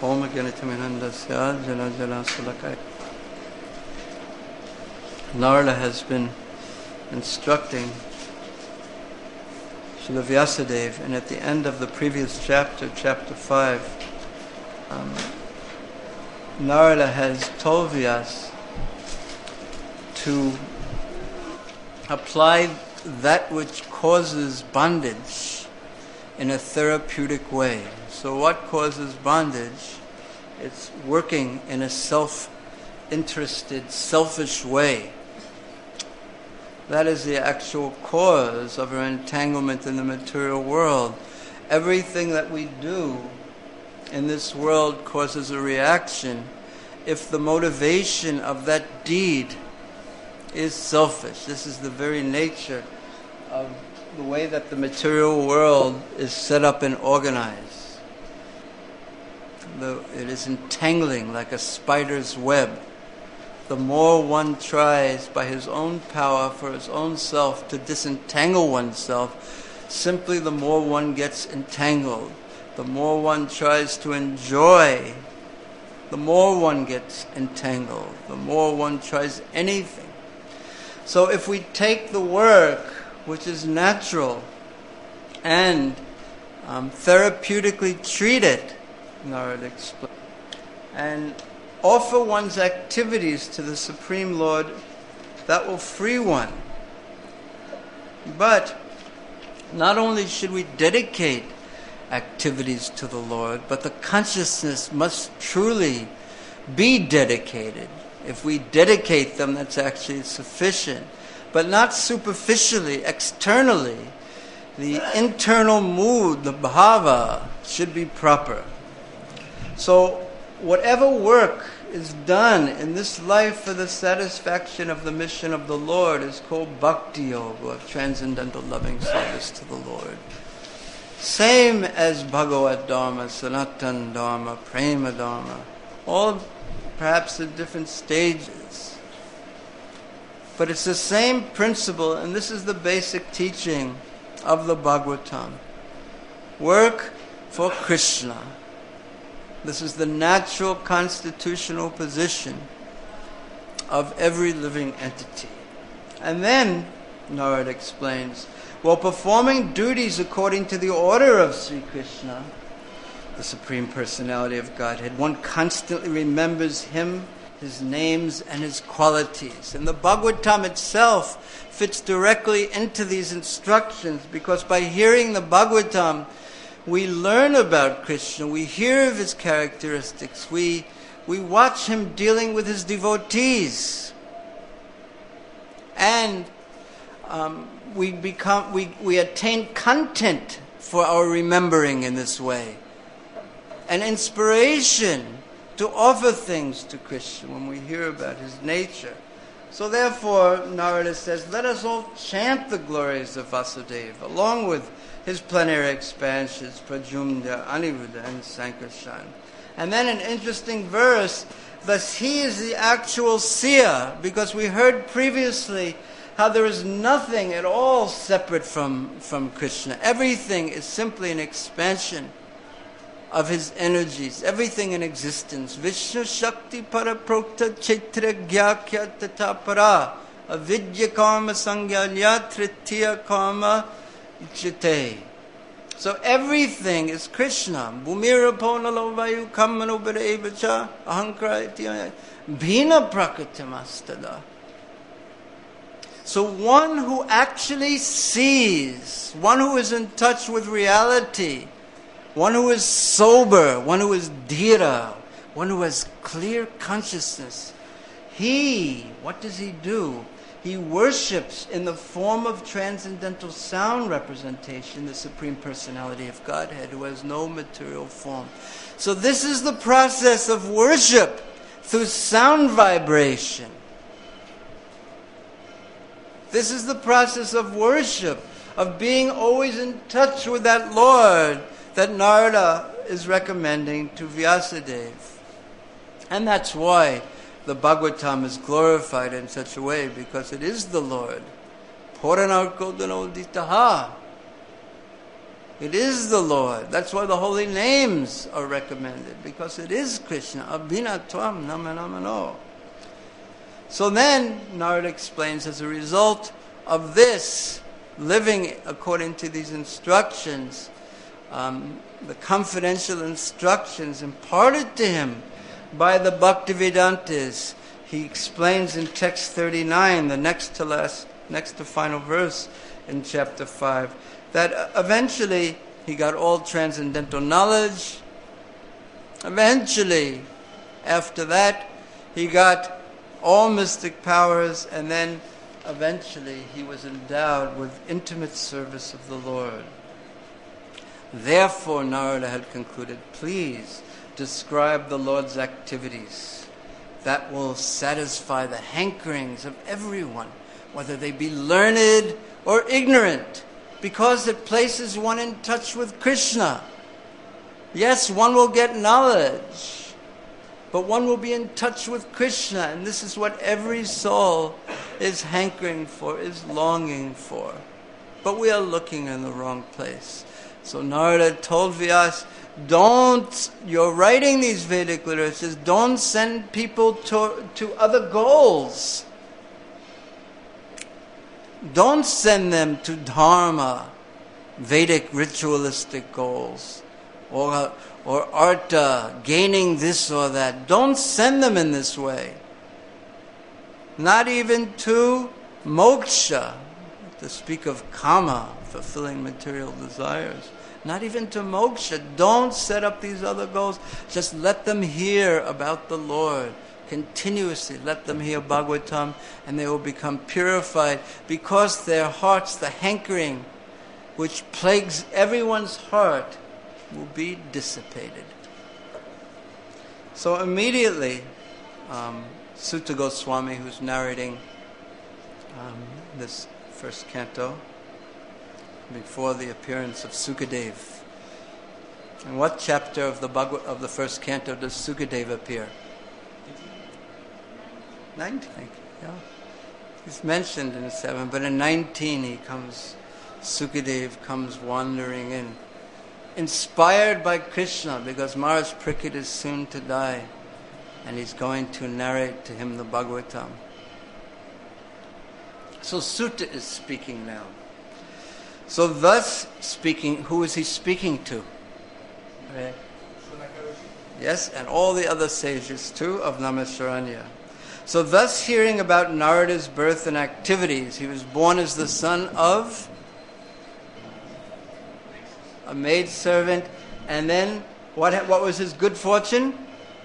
Om Ganitaminandasya Jala Jala Sulakaya. Narada has been instructing Srila Vyasadeva, and at the end of the previous chapter, chapter 5, Narada has told Vyasa to apply that which causes bondage in a therapeutic way. So what causes bondage? It's working in a self-interested, selfish way. That is the actual cause of our entanglement in the material world. Everything that we do in this world causes a reaction if the motivation of that deed is selfish. This is the very nature of the way that the material world is set up and organized. It is entangling like a spider's web. The more one tries by his own power for his own self to disentangle oneself, simply the more one gets entangled. The more one tries to enjoy, the more one gets entangled. The more one tries anything. So if we take the work, which is natural, and therapeutically treat it, Narada explained, and offer one's activities to the Supreme Lord, that will free one. But not only should we dedicate activities to the Lord, but the consciousness must truly be dedicated. If we dedicate them, that's actually sufficient. But not superficially, externally. The internal mood, the bhava, should be proper. So whatever work is done in this life for the satisfaction of the mission of the Lord is called bhakti yoga, or transcendental loving service to the Lord. Same as Bhagavad Dharma, Sanatan Dharma, Prema Dharma, all perhaps at different stages. But it's the same principle, and this is the basic teaching of the Bhagavatam. Work for Krishna. This is the natural constitutional position of every living entity. And then, Narada explains, while performing duties according to the order of Sri Krishna, the Supreme Personality of Godhead, one constantly remembers Him, His names, and His qualities. And the Bhagavatam itself fits directly into these instructions, because by hearing the Bhagavatam, we learn about Krishna, we hear of His characteristics, we watch Him dealing with His devotees. And we attain content for our remembering in this way. An inspiration to offer things to Krishna when we hear about His nature. So therefore, Narada says, let us all chant the glories of Vasudeva, along with his plenary expansions, Pradyumna, Aniruddha, and Sankarshan. And then an interesting verse, thus he is the actual seer, because we heard previously how there is nothing at all separate from Krishna. Everything is simply an expansion of his energies, everything in existence. Vishnu Shakti Paraprokta Chaitra Gyakya Tatapara Avidya Karma Sangyalya Tritiya Karma Jite. So everything is Krishna. Bhumira Ponalo Vayu Kamano Berevacha Ahankara Bhina Prakatimastada. So one who actually sees, one who is in touch with reality, one who is sober, one who is dhira, one who has clear consciousness, what does he do? He worships in the form of transcendental sound representation the Supreme Personality of Godhead, who has no material form. So this is the process of worship through sound vibration. This is the process of worship, of being always in touch with that Lord that Narada is recommending to Vyasadeva. And that's why the Bhagavatam is glorified in such a way, because it is the Lord. Puranarkodhanoditaha. It is the Lord. That's why the holy names are recommended, because it is Krishna. Abhina Tvam Namanamano. So then, Narada explains, as a result of this, living according to these instructions, the confidential instructions imparted to him by the Bhaktivedantas, he explains in text 39, the next to final verse in chapter 5, that eventually he got all transcendental knowledge. Eventually, after that, he got all mystic powers, and then eventually he was endowed with intimate service of the Lord. Therefore, Narada had concluded, please describe the Lord's activities that will satisfy the hankerings of everyone, whether they be learned or ignorant, because it places one in touch with Krishna. Yes, one will get knowledge, but one will be in touch with Krishna, and this is what every soul is hankering for, is longing for. But we are looking in the wrong place. So Narada told Vyas, you're writing these Vedic literatures, don't send people to other goals. Don't send them to dharma, Vedic ritualistic goals, or artha, gaining this or that. Don't send them in this way. Not even to moksha, to speak of kama, fulfilling material desires. Not even to moksha. Don't set up these other goals. Just let them hear about the Lord. Continuously let them hear Bhagavatam, and they will become purified, because their hearts, the hankering which plagues everyone's heart, will be dissipated. So immediately, Sutta Goswami, who's narrating this first canto, before the appearance of Sukadev. In what chapter of the first canto does Sukadev appear? 19, yeah. He's mentioned in 7, but in 19 Sukadev comes wandering in, inspired by Krishna, because Maharaj Parikshit is soon to die, and he's going to narrate to him the Bhagavatam. So Sutta is speaking now. So thus speaking, who is he speaking to? Right. Yes, and all the other sages too of Naimisharanya. So thus hearing about Narada's birth and activities, he was born as the son of a maidservant, and then what was his good fortune?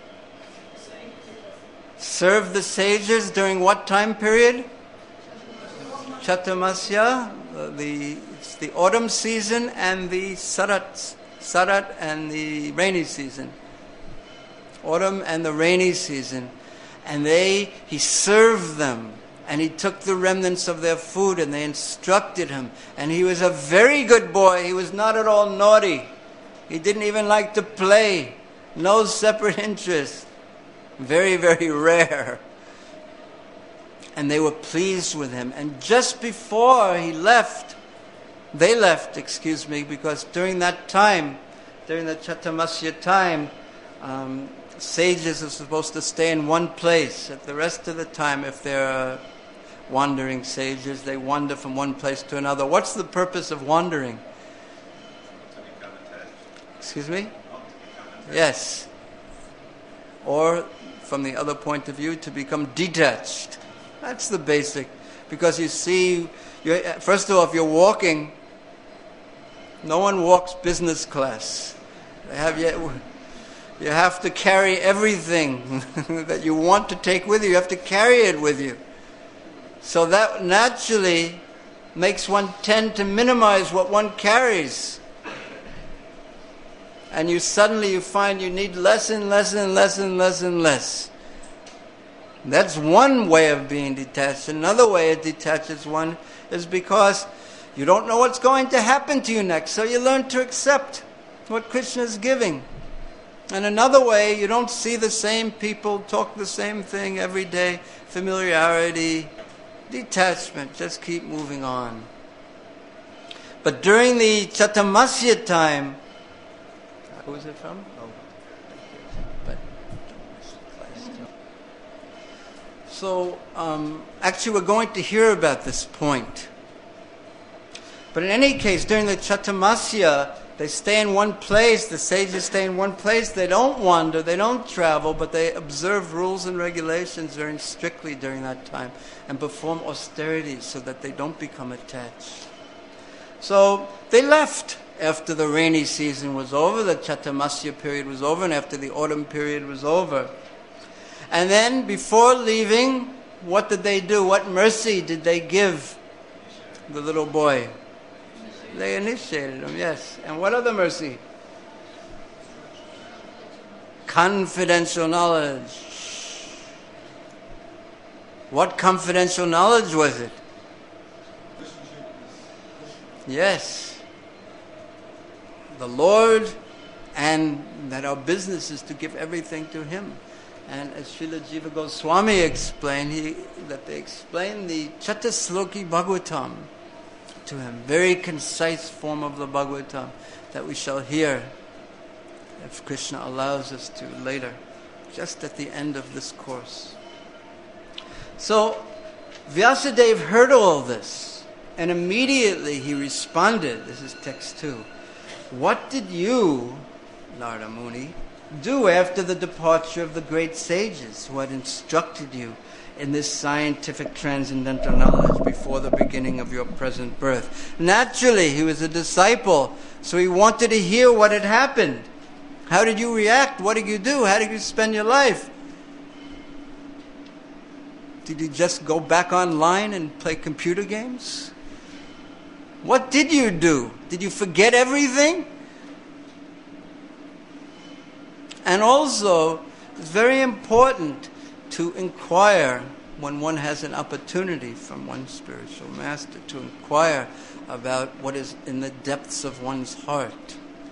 Served the sages during what time period? Chatumasya, it's the autumn season, and the sarat and the rainy season. Autumn and the rainy season. And he served them, and he took the remnants of their food, and they instructed him. And he was a very good boy. He was not at all naughty. He didn't even like to play. No separate interest. Very, very rare. And they were pleased with him. And just before they left, because during that time, during the Chatumasya time, sages are supposed to stay in one place. At the rest of the time, if they're wandering sages, they wander from one place to another. What's the purpose of wandering? To become attached. Excuse me? Not to become attached. Yes. Or, from the other point of view, to become detached. That's the basic. Because you see, first of all, if you're walking, no one walks business class. You have to carry everything that you want to take with you. You have to carry it with you. So that naturally makes one tend to minimize what one carries. And you find you need less and less and less and less and less. That's one way of being detached. Another way it detaches one is because you don't know what's going to happen to you next. So you learn to accept what Krishna is giving. And another way, you don't see the same people, talk the same thing every day. Familiarity, detachment, just keep moving on. But during the Chatamasya time, who is it from? Oh, but so actually, we're going to hear about this point. But in any case, during the Chatamasya, they stay in one place. The sages stay in one place. They don't wander. They don't travel, but they observe rules and regulations very strictly during that time and perform austerities so that they don't become attached. So they left after the rainy season was over, the Chatamasya period was over, and after the autumn period was over. And then before leaving, what did they do? What mercy did they give the little boy? They initiated him, yes. And what other mercy? Confidential knowledge. What confidential knowledge was it? Yes. The Lord, and that our business is to give everything to Him. And as Srila Jiva Goswami explained, that they explained the Chatusloki Bhagavatam to him, very concise form of the Bhagavatam that we shall hear, if Krishna allows us to later, just at the end of this course. So Vyasadeva heard all this, and immediately he responded. This is text 2. What did you, Narada Muni, do after the departure of the great sages who had instructed you in this scientific transcendental knowledge before the beginning of your present birth? Naturally, he was a disciple, so he wanted to hear what had happened. How did you react? What did you do? How did you spend your life? Did you just go back online and play computer games? What did you do? Did you forget everything? And also, it's very important to inquire when one has an opportunity from one spiritual master, to inquire about what is in the depths of one's heart.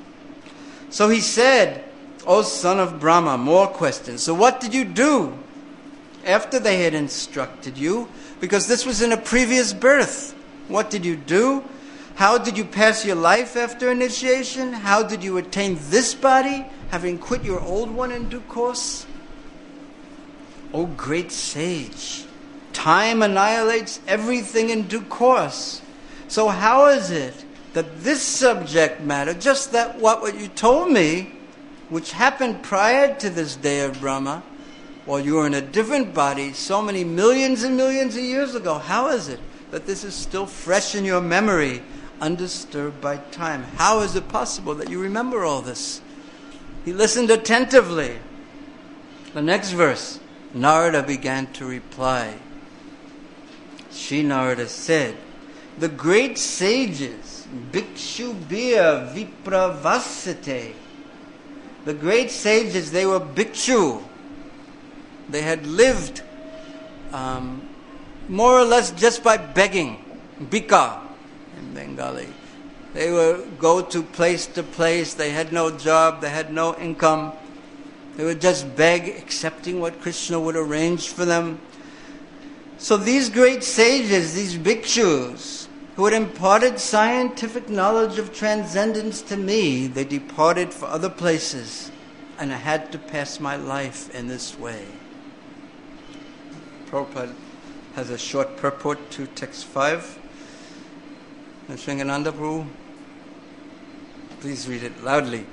So he said, O son of Brahma, more questions. So what did you do after they had instructed you? Because this was in a previous birth. What did you do? How did you pass your life after initiation? How did you attain this body, having quit your old one in due course? O great sage, time annihilates everything in due course. So how is it that this subject matter, just that what you told me, which happened prior to this day of Brahma, while you were in a different body so many millions and millions of years ago, how is it that this is still fresh in your memory, undisturbed by time? How is it possible that you remember all this? He listened attentively. The next verse, Narada began to reply. Sri Narada said, the great sages, Bhikshu Bhiya Vipravasate. The great sages, they were bhikshu. They had lived more or less just by begging, bhika in Bengali. They would go to place, they had no job, they had no income. They would just beg, accepting what Krishna would arrange for them. So these great sages, these bhikshus, who had imparted scientific knowledge of transcendence to me, they departed for other places, and I had to pass my life in this way. Prabhupada has a short purport to text 5. And Sringananda Prabhu, please read it loudly.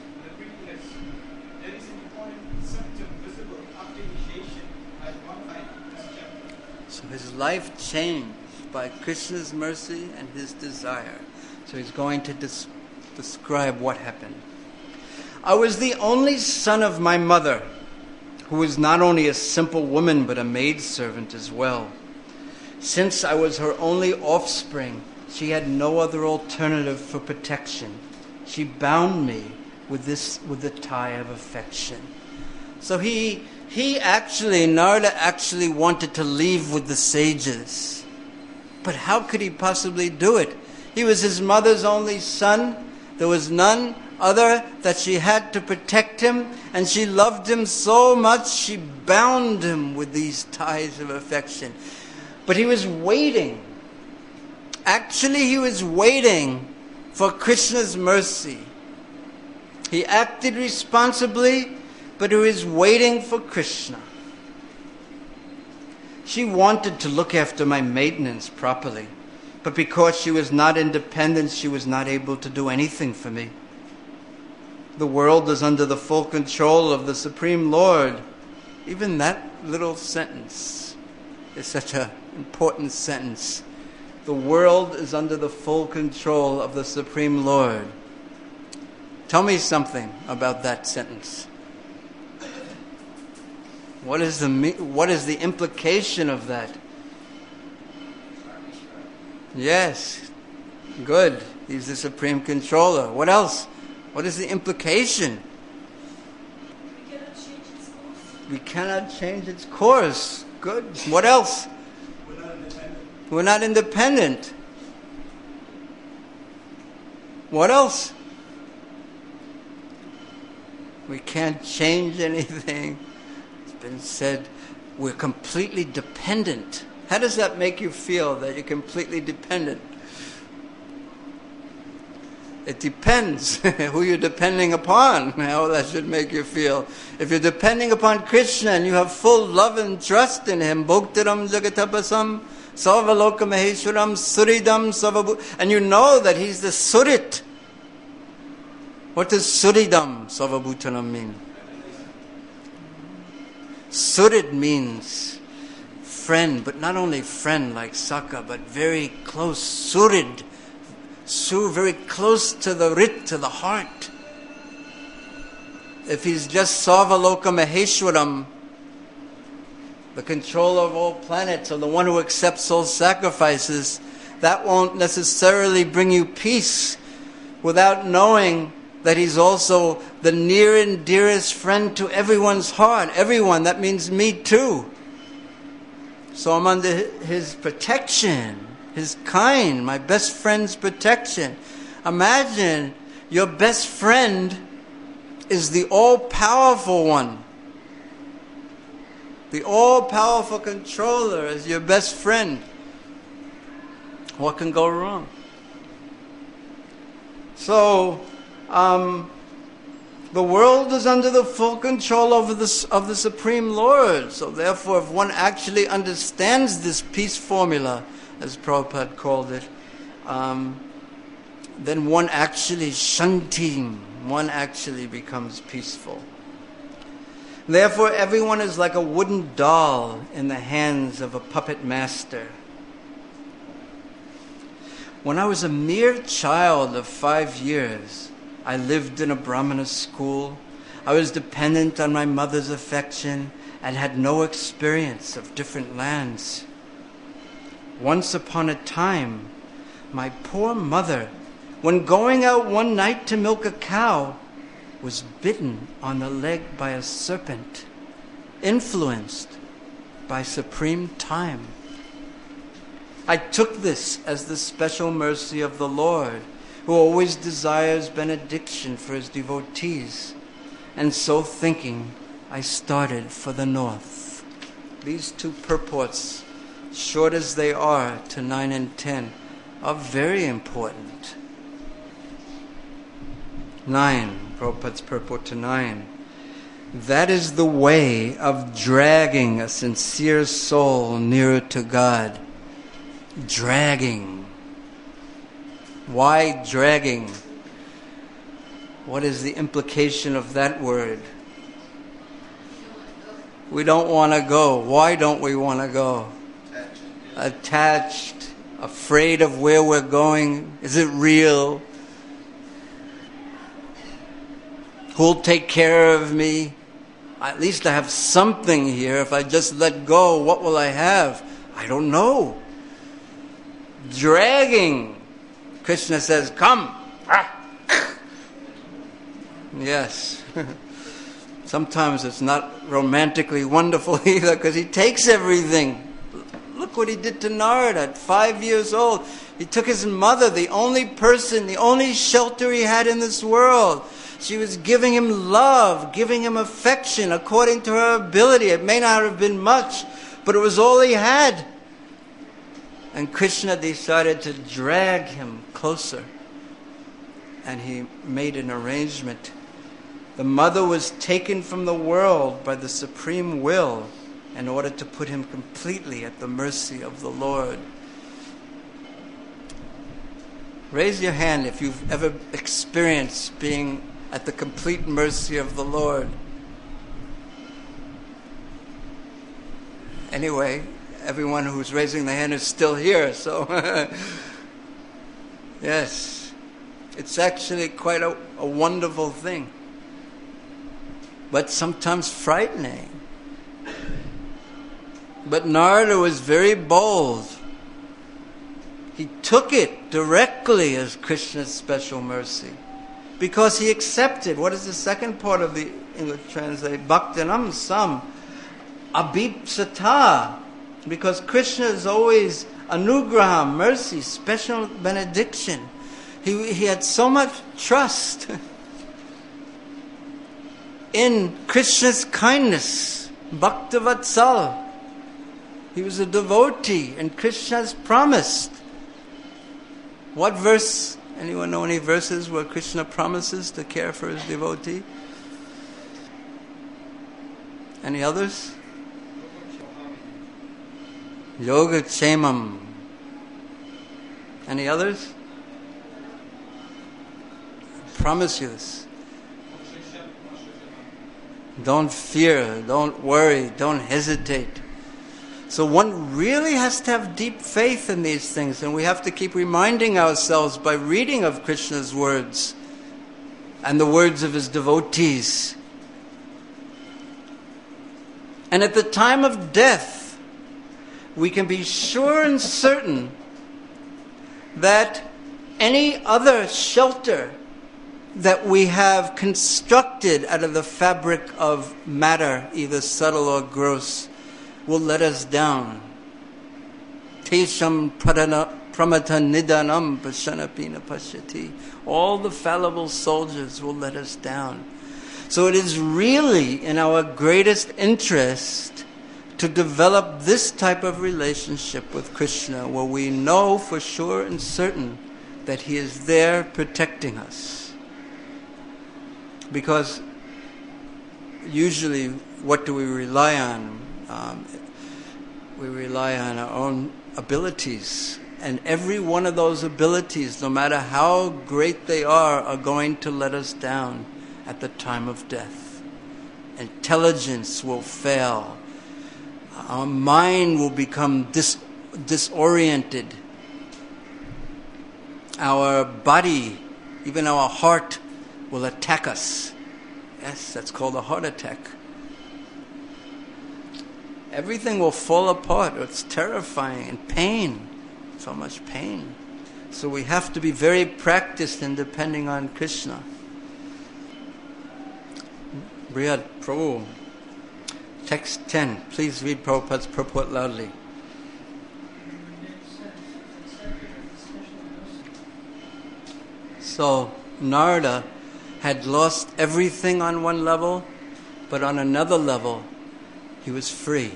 There is an important symptom visible after initiation as one line in this chapter. So his life changed by Krishna's mercy and his desire. So he's going to describe what happened. I was the only son of my mother, who was not only a simple woman but a maidservant as well. Since I was her only offspring, she had no other alternative for protection. She bound me with the tie of affection. So Narada actually wanted to leave with the sages. But how could he possibly do it? He was his mother's only son. There was none other that she had to protect him, and she loved him so much she bound him with these ties of affection. But he was waiting Actually, he was waiting for Krishna's mercy. He acted responsibly, but he was waiting for Krishna. She wanted to look after my maintenance properly, but because she was not independent, she was not able to do anything for me. The world is under the full control of the Supreme Lord. Even that little sentence is such an important sentence. The world is under the full control of the Supreme Lord. Tell me something about that sentence. What is the implication of that? Yes, good. He's the supreme controller. What else? What is the implication? We cannot change its course. Good. What else? We're not independent. What else? We can't change anything. It's been said we're completely dependent. How does that make you feel, that you're completely dependent? It depends who you're depending upon, how that should make you feel. If you're depending upon Krishna and you have full love and trust in Him, Bhoktaram Jagatapasam, Sarvaloka Maheshwaram, Suridam Savabu, and you know that He's the Surit. What does Suridam Savabhutanam mean? Surit means friend, but not only friend like Saka, but very close. Surid. Very close to the rit, to the heart. If he's just Sarvaloka Maheshwaram, the controller of all planets, or the one who accepts all sacrifices, that won't necessarily bring you peace without knowing that he's also the near and dearest friend to everyone's heart. Everyone, that means me too. So I'm under his protection. His kind, my best friend's protection. Imagine your best friend is the all-powerful one. The all-powerful controller is your best friend. What can go wrong? So, the world is under the full control of the Supreme Lord. So therefore, if one actually understands this peace formula, as Prabhupada called it, then one actually shantim, one actually becomes peaceful. Therefore, everyone is like a wooden doll in the hands of a puppet master. When I was a mere child of 5 years, I lived in a Brahmana school. I was dependent on my mother's affection and had no experience of different lands. Once upon a time, my poor mother, when going out one night to milk a cow, was bitten on the leg by a serpent, influenced by supreme time. I took this as the special mercy of the Lord, who always desires benediction for His devotees. And so thinking, I started for the north. These two purports, short as they are to 9 and 10, are very important. 9, Prabhupada's purport to 9. That is the way of dragging a sincere soul nearer to God. Dragging. Why dragging? What is the implication of that word? We don't want to go. Why don't we want to go? Attached, afraid of where we're going. Is it real? Who'll take care of me? At least I have something here. If I just let go, what will I have? I don't know. Dragging. Krishna says, come. Yes. Sometimes it's not romantically wonderful either, because he takes everything. Look what he did to Narada at 5 years old. He took his mother, the only person, the only shelter he had in this world. She was giving him love, giving him affection according to her ability. It may not have been much, but it was all he had. And Krishna decided to drag him closer. And he made an arrangement. The mother was taken from the world by the supreme will in order to put him completely at the mercy of the Lord. Raise your hand if you've ever experienced being at the complete mercy of the Lord. Anyway, everyone who's raising their hand is still here, so yes, it's actually quite a wonderful thing, but sometimes frightening. But Narada was very bold. He took it directly as Krishna's special mercy because he accepted. What is the second part of the English translation? Bhaktanam sam abhipsata. Because Krishna is always anugraham, mercy, special benediction. He had so much trust in Krishna's kindness. Bhaktavatsal. He was a devotee, and Krishna's promised. What verse? Anyone know any verses where Krishna promises to care for his devotee? Any others? Yogakshemam. Any others? I promise you this. Don't fear, don't worry, don't hesitate. So one really has to have deep faith in these things, and we have to keep reminding ourselves by reading of Krishna's words and the words of his devotees. And at the time of death, we can be sure and certain that any other shelter that we have constructed out of the fabric of matter, either subtle or gross, will let us down. Tesham pramata nidanam pashanapina pashyati. All the fallible soldiers will let us down. So it is really in our greatest interest to develop this type of relationship with Krishna, where we know for sure and certain that he is there protecting us. Because usually, what do we rely on? We rely on our own abilities. And every one of those abilities, no matter how great they are going to let us down at the time of death. Intelligence will fail. Our mind will become disoriented. Our body, even our heart, will attack us. Yes, that's called a heart attack. Everything will fall apart. It's terrifying and pain. So much pain. So we have to be very practiced in depending on Krishna. Brihad Prabhu, text 10. Please read Prabhupada's purport loudly. So Narada had lost everything on one level, but on another level, he was free.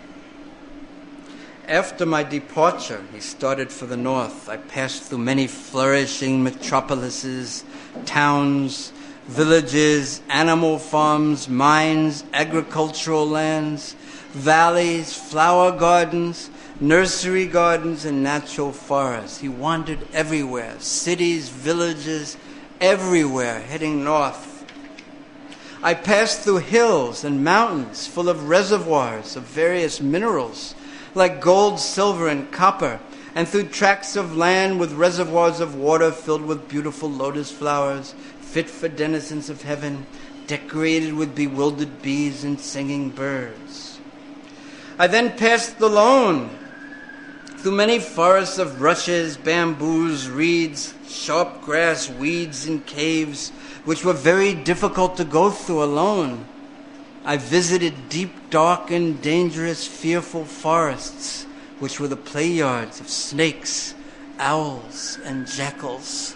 After my departure, he started for the north. I passed through many flourishing metropolises, towns, villages, animal farms, mines, agricultural lands, valleys, flower gardens, nursery gardens, and natural forests. He wandered everywhere, cities, villages, everywhere, heading north. I passed through hills and mountains full of reservoirs of various minerals, like gold, silver, and copper, and through tracts of land with reservoirs of water filled with beautiful lotus flowers, fit for denizens of heaven, decorated with bewildered bees and singing birds. I then passed alone through many forests of rushes, bamboos, reeds, sharp grass, weeds, and caves, which were very difficult to go through alone. I visited deep, dark, and dangerous, fearful forests, which were the play yards of snakes, owls, and jackals.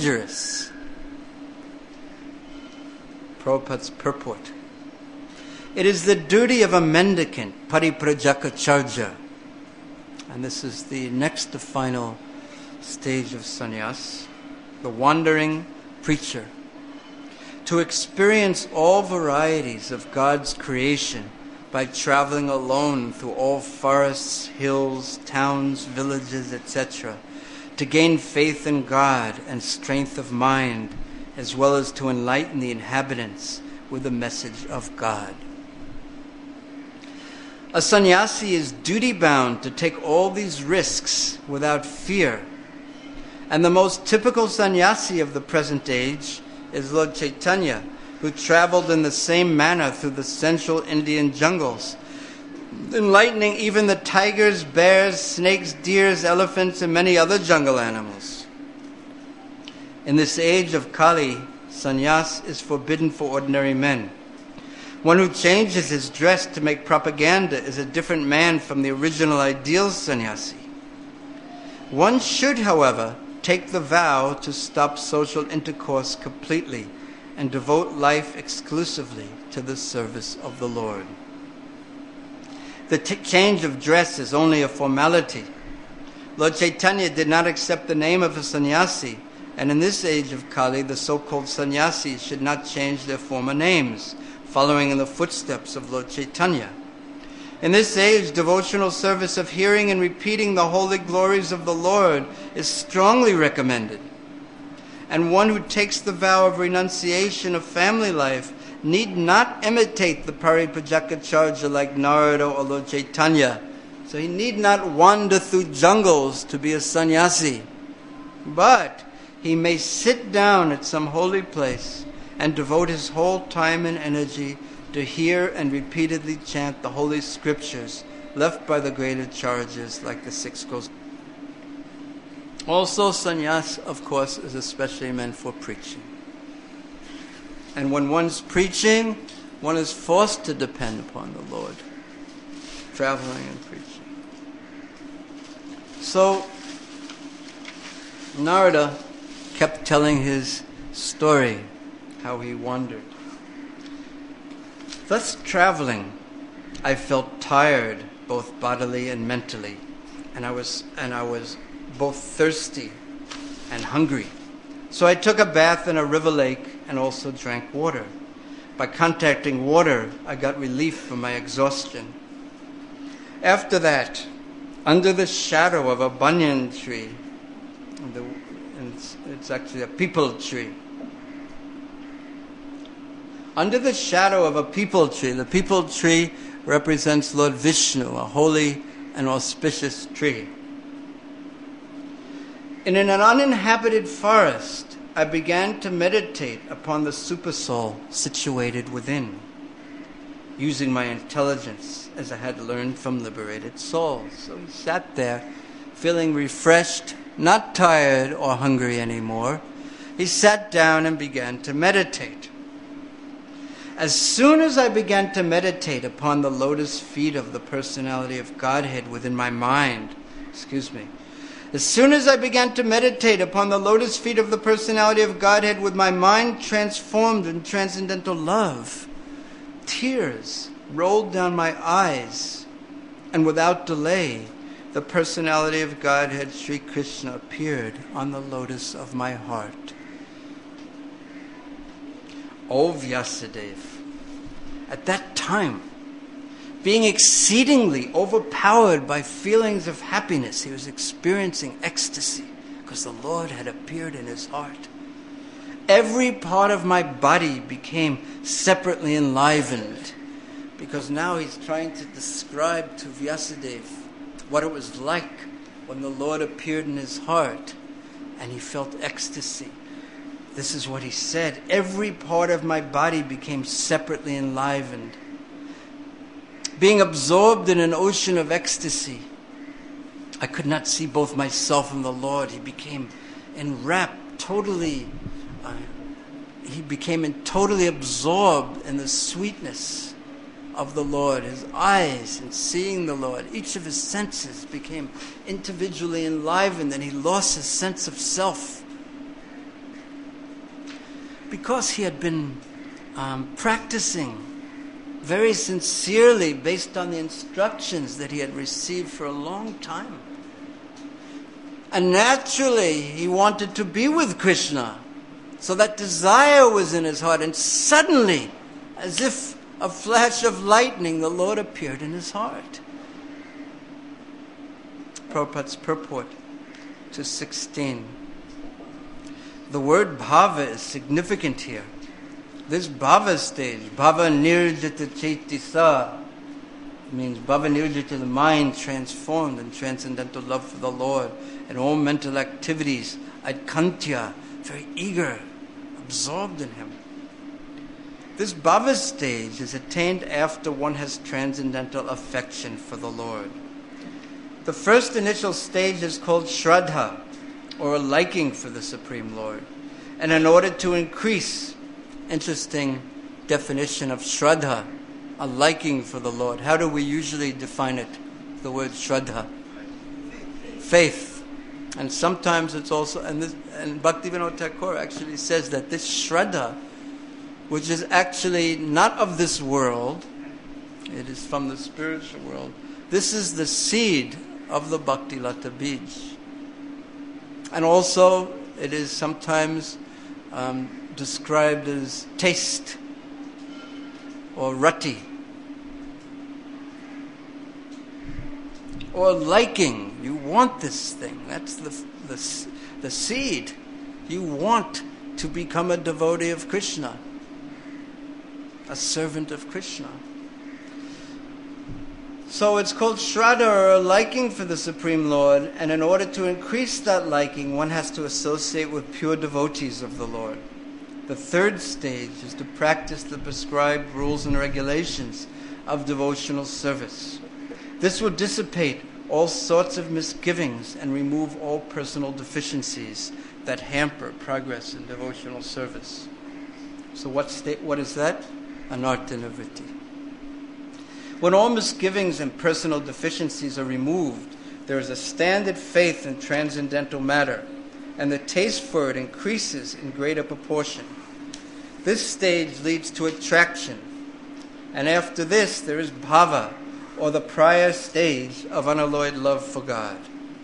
Dangerous. Prabhupada's purport. It is the duty of a mendicant, pariprajakacharya, and this is the next to final stage of sannyas, the wandering preacher, to experience all varieties of God's creation by traveling alone through all forests, hills, towns, villages, etc., to gain faith in God and strength of mind, as well as to enlighten the inhabitants with the message of God. A sannyasi is duty-bound to take all these risks without fear. And the most typical sannyasi of the present age is Lord Chaitanya, who traveled in the same manner through the central Indian jungles, enlightening even the tigers, bears, snakes, deers, elephants, and many other jungle animals. In this age of Kali, sannyas is forbidden for ordinary men. One who changes his dress to make propaganda is a different man from the original ideal sannyasi. One should, however, take the vow to stop social intercourse completely and devote life exclusively to the service of the Lord. The change of dress is only a formality. Lord Chaitanya did not accept the name of a sannyasi, and in this age of Kali, the so-called sannyasis should not change their former names, following in the footsteps of Lord Chaitanya. In this age, devotional service of hearing and repeating the holy glories of the Lord is strongly recommended. And one who takes the vow of renunciation of family life need not imitate the Pariprajakacharya like Narada or Lord Chaitanya. So he need not wander through jungles to be a sannyasi. But he may sit down at some holy place and devote his whole time and energy to hear and repeatedly chant the holy scriptures left by the great acharyas like the 6 Gospels. Also, sannyas, of course, is especially meant for preaching. And when one's preaching, one is forced to depend upon the Lord, traveling and preaching. So, Narada kept telling his story, how he wandered. Thus traveling, I felt tired both bodily and mentally, and I was both thirsty and hungry. So I took a bath in a river lake and also drank water. By contacting water, I got relief from my exhaustion. After that, under the shadow of a banyan tree, it's actually a peepal tree. Under the shadow of a peepal tree, the peepal tree represents Lord Vishnu, a holy and auspicious tree. In an uninhabited forest, I began to meditate upon the supersoul situated within, using my intelligence as I had learned from liberated souls. So he sat there, feeling refreshed, not tired or hungry anymore. He sat down and began to meditate. As soon as I began to meditate upon the lotus feet of the personality of Godhead within my mind, as soon as I began to meditate upon the lotus feet of the personality of Godhead with my mind transformed in transcendental love, tears rolled down my eyes, and without delay, the personality of Godhead, Sri Krishna, appeared on the lotus of my heart. O Vyasadeva, at that time, being exceedingly overpowered by feelings of happiness, he was experiencing ecstasy because the Lord had appeared in his heart. Every part of my body became separately enlivened because now he's trying to describe to Vyasadeva what it was like when the Lord appeared in his heart and he felt ecstasy. This is what he said. Every part of my body became separately enlivened. Being absorbed in an ocean of ecstasy, I could not see both myself and the Lord. He became enwrapped, totally absorbed in the sweetness of the Lord. His eyes in seeing the Lord, each of his senses became individually enlivened, and he lost his sense of self. Because he had been practicing very sincerely based on the instructions that he had received for a long time. And naturally, he wanted to be with Krishna. So that desire was in his heart. And suddenly, as if a flash of lightning, the Lord appeared in his heart. Prabhupada's purport to 16. The word bhava is significant here. This bhava stage, bhava nirjita chaitisa, means bhava nirjita, the mind transformed in transcendental love for the Lord, and all mental activities, adkantya, very eager, absorbed in Him. This bhava stage is attained after one has transcendental affection for the Lord. The first initial stage is called shraddha, or a liking for the Supreme Lord. And in order to increase, interesting definition of shraddha, a liking for the Lord. How do we usually define it? The word shraddha. Faith. And sometimes it's also, and Bhaktivinoda Thakur actually says that this shraddha, which is actually not of this world, it is from the spiritual world, this is the seed of the Bhakti Lata Bij. And also, it is sometimes described as taste or rati or liking. You want this thing. That's the seed. You want to become a devotee of Krishna, a servant of Krishna. So it's called shraddha, or a liking for the Supreme Lord, and in order to increase that liking, one has to associate with pure devotees of the Lord. The third stage is to practice the prescribed rules and regulations of devotional service. This will dissipate all sorts of misgivings and remove all personal deficiencies that hamper progress in devotional service. So what is that? Anartha nivritti. When all misgivings and personal deficiencies are removed, there is a standard faith in transcendental matter, and the taste for it increases in greater proportion. This stage leads to attraction, and after this there is bhava, or the prior stage of unalloyed love for God.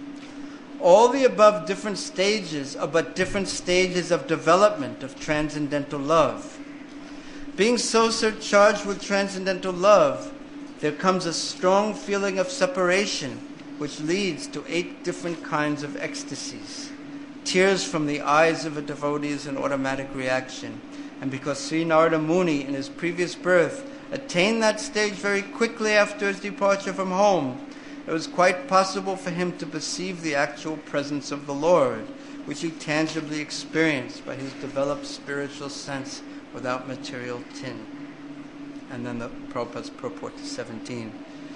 All the above different stages are but different stages of development of transcendental love. Being so surcharged with transcendental love, there comes a strong feeling of separation, which leads to 8 different kinds of ecstasies. Tears from the eyes of a devotee is an automatic reaction. And because Sri Narada Muni, in his previous birth, attained that stage very quickly after his departure from home, it was quite possible for him to perceive the actual presence of the Lord, which he tangibly experienced by his developed spiritual sense without material tin. And then the Prabhupada's purport to 17,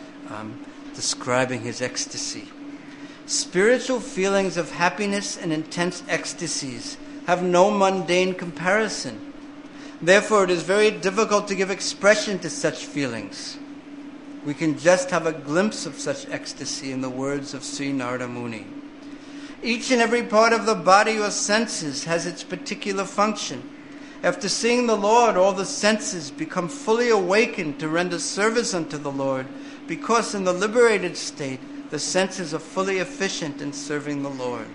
describing his ecstasy. Spiritual feelings of happiness and intense ecstasies have no mundane comparison. Therefore, it is very difficult to give expression to such feelings. We can just have a glimpse of such ecstasy in the words of Sri Narada Muni. Each and every part of the body or senses has its particular function. After seeing the Lord, all the senses become fully awakened to render service unto the Lord, because in the liberated state, the senses are fully efficient in serving the Lord.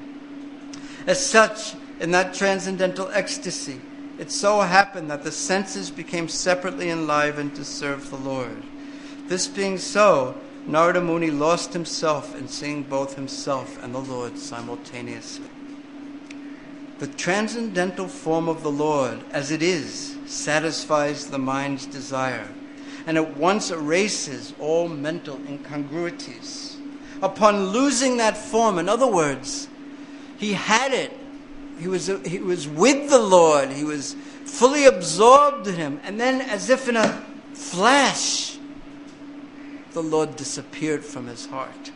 As such, in that transcendental ecstasy, it so happened that the senses became separately enlivened to serve the Lord. This being so, Narada Muni lost himself in seeing both himself and the Lord simultaneously. The transcendental form of the Lord, as it is, satisfies the mind's desire, and at once erases all mental incongruities. Upon losing that form, in other words, he had it. He was with the Lord. He was fully absorbed in Him. And then, as if in a flash, the Lord disappeared from his heart.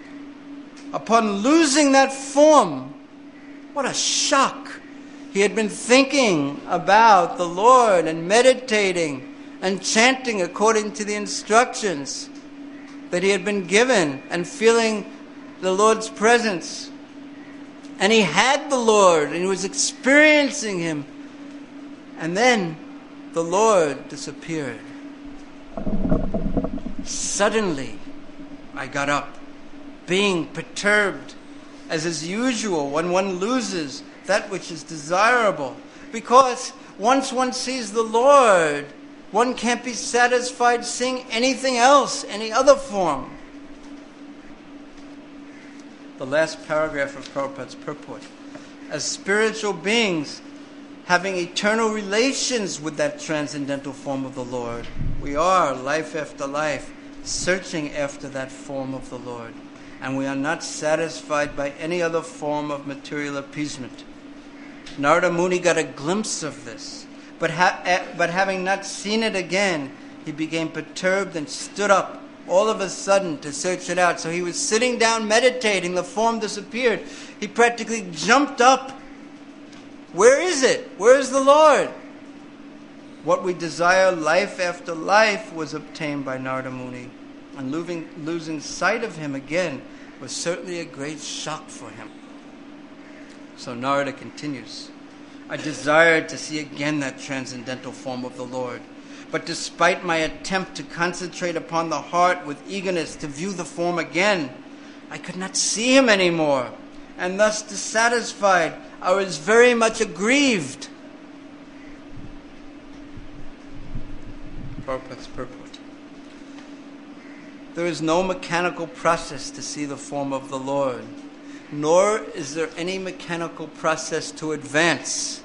Upon losing that form, what a shock. He had been thinking about the Lord and meditating and chanting according to the instructions that he had been given and feeling the Lord's presence. And he had the Lord and he was experiencing Him. And then the Lord disappeared. suddenly I got up, being perturbed, as is usual when one loses that which is desirable. Because once one sees the Lord, one can't be satisfied seeing anything else, any other form. The last paragraph of Prabhupada's purport. As spiritual beings, having eternal relations with that transcendental form of the Lord, we are, life after life, searching after that form of the Lord. And we are not satisfied by any other form of material appeasement. Narada Muni got a glimpse of this, but having not seen it again, he became perturbed and stood up all of a sudden to search it out. So he was sitting down meditating, the form disappeared. He practically jumped up. Where is it? Where is the Lord? What we desire life after life was obtained by Narada Muni. And losing sight of him again was certainly a great shock for him. So Narada continues, I desired to see again that transcendental form of the Lord. But despite my attempt to concentrate upon the heart with eagerness to view the form again, I could not see him anymore. And thus dissatisfied, I was very much aggrieved. Prabhupada's purport. There is no mechanical process to see the form of the Lord, nor is there any mechanical process to advance.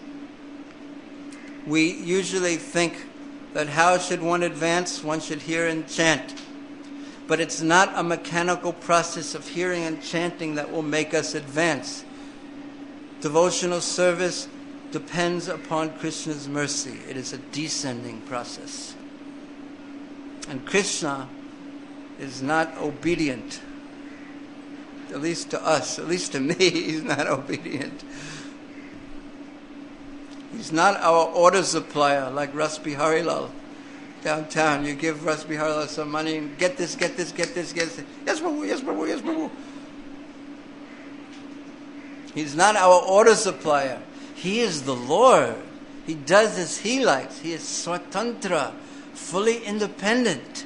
We usually think that how should one advance? One should hear and chant. But it's not a mechanical process of hearing and chanting that will make us advance. Devotional service depends upon Krishna's mercy. It is a descending process. And Krishna is not obedient. At least to us, at least to me, he's not obedient. He's not our order supplier like Ras Biharilal downtown. You give Ras Biharilal some money and get this, get this, get this, get this. Yes, Prabhu, yes, Prabhu, yes, Prabhu. He's not our order supplier. He is the Lord. He does as he likes. He is swatantra, fully independent.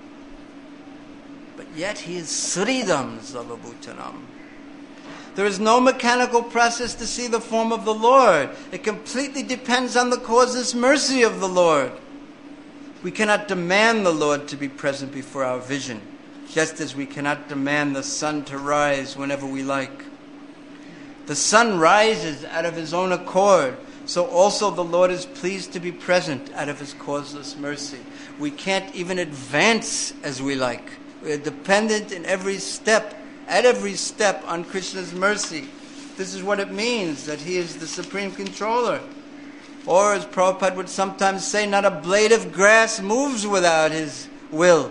But yet he is Sridham Sarvabhutanam. There is no mechanical process to see the form of the Lord. It completely depends on the causeless mercy of the Lord. We cannot demand the Lord to be present before our vision, just as we cannot demand the sun to rise whenever we like. The sun rises out of his own accord, so also the Lord is pleased to be present out of his causeless mercy. We can't even advance as we like. We are dependent in every step, at every step, on Krishna's mercy. This is what it means, that he is the supreme controller. Or, as Prabhupada would sometimes say, not a blade of grass moves without his will.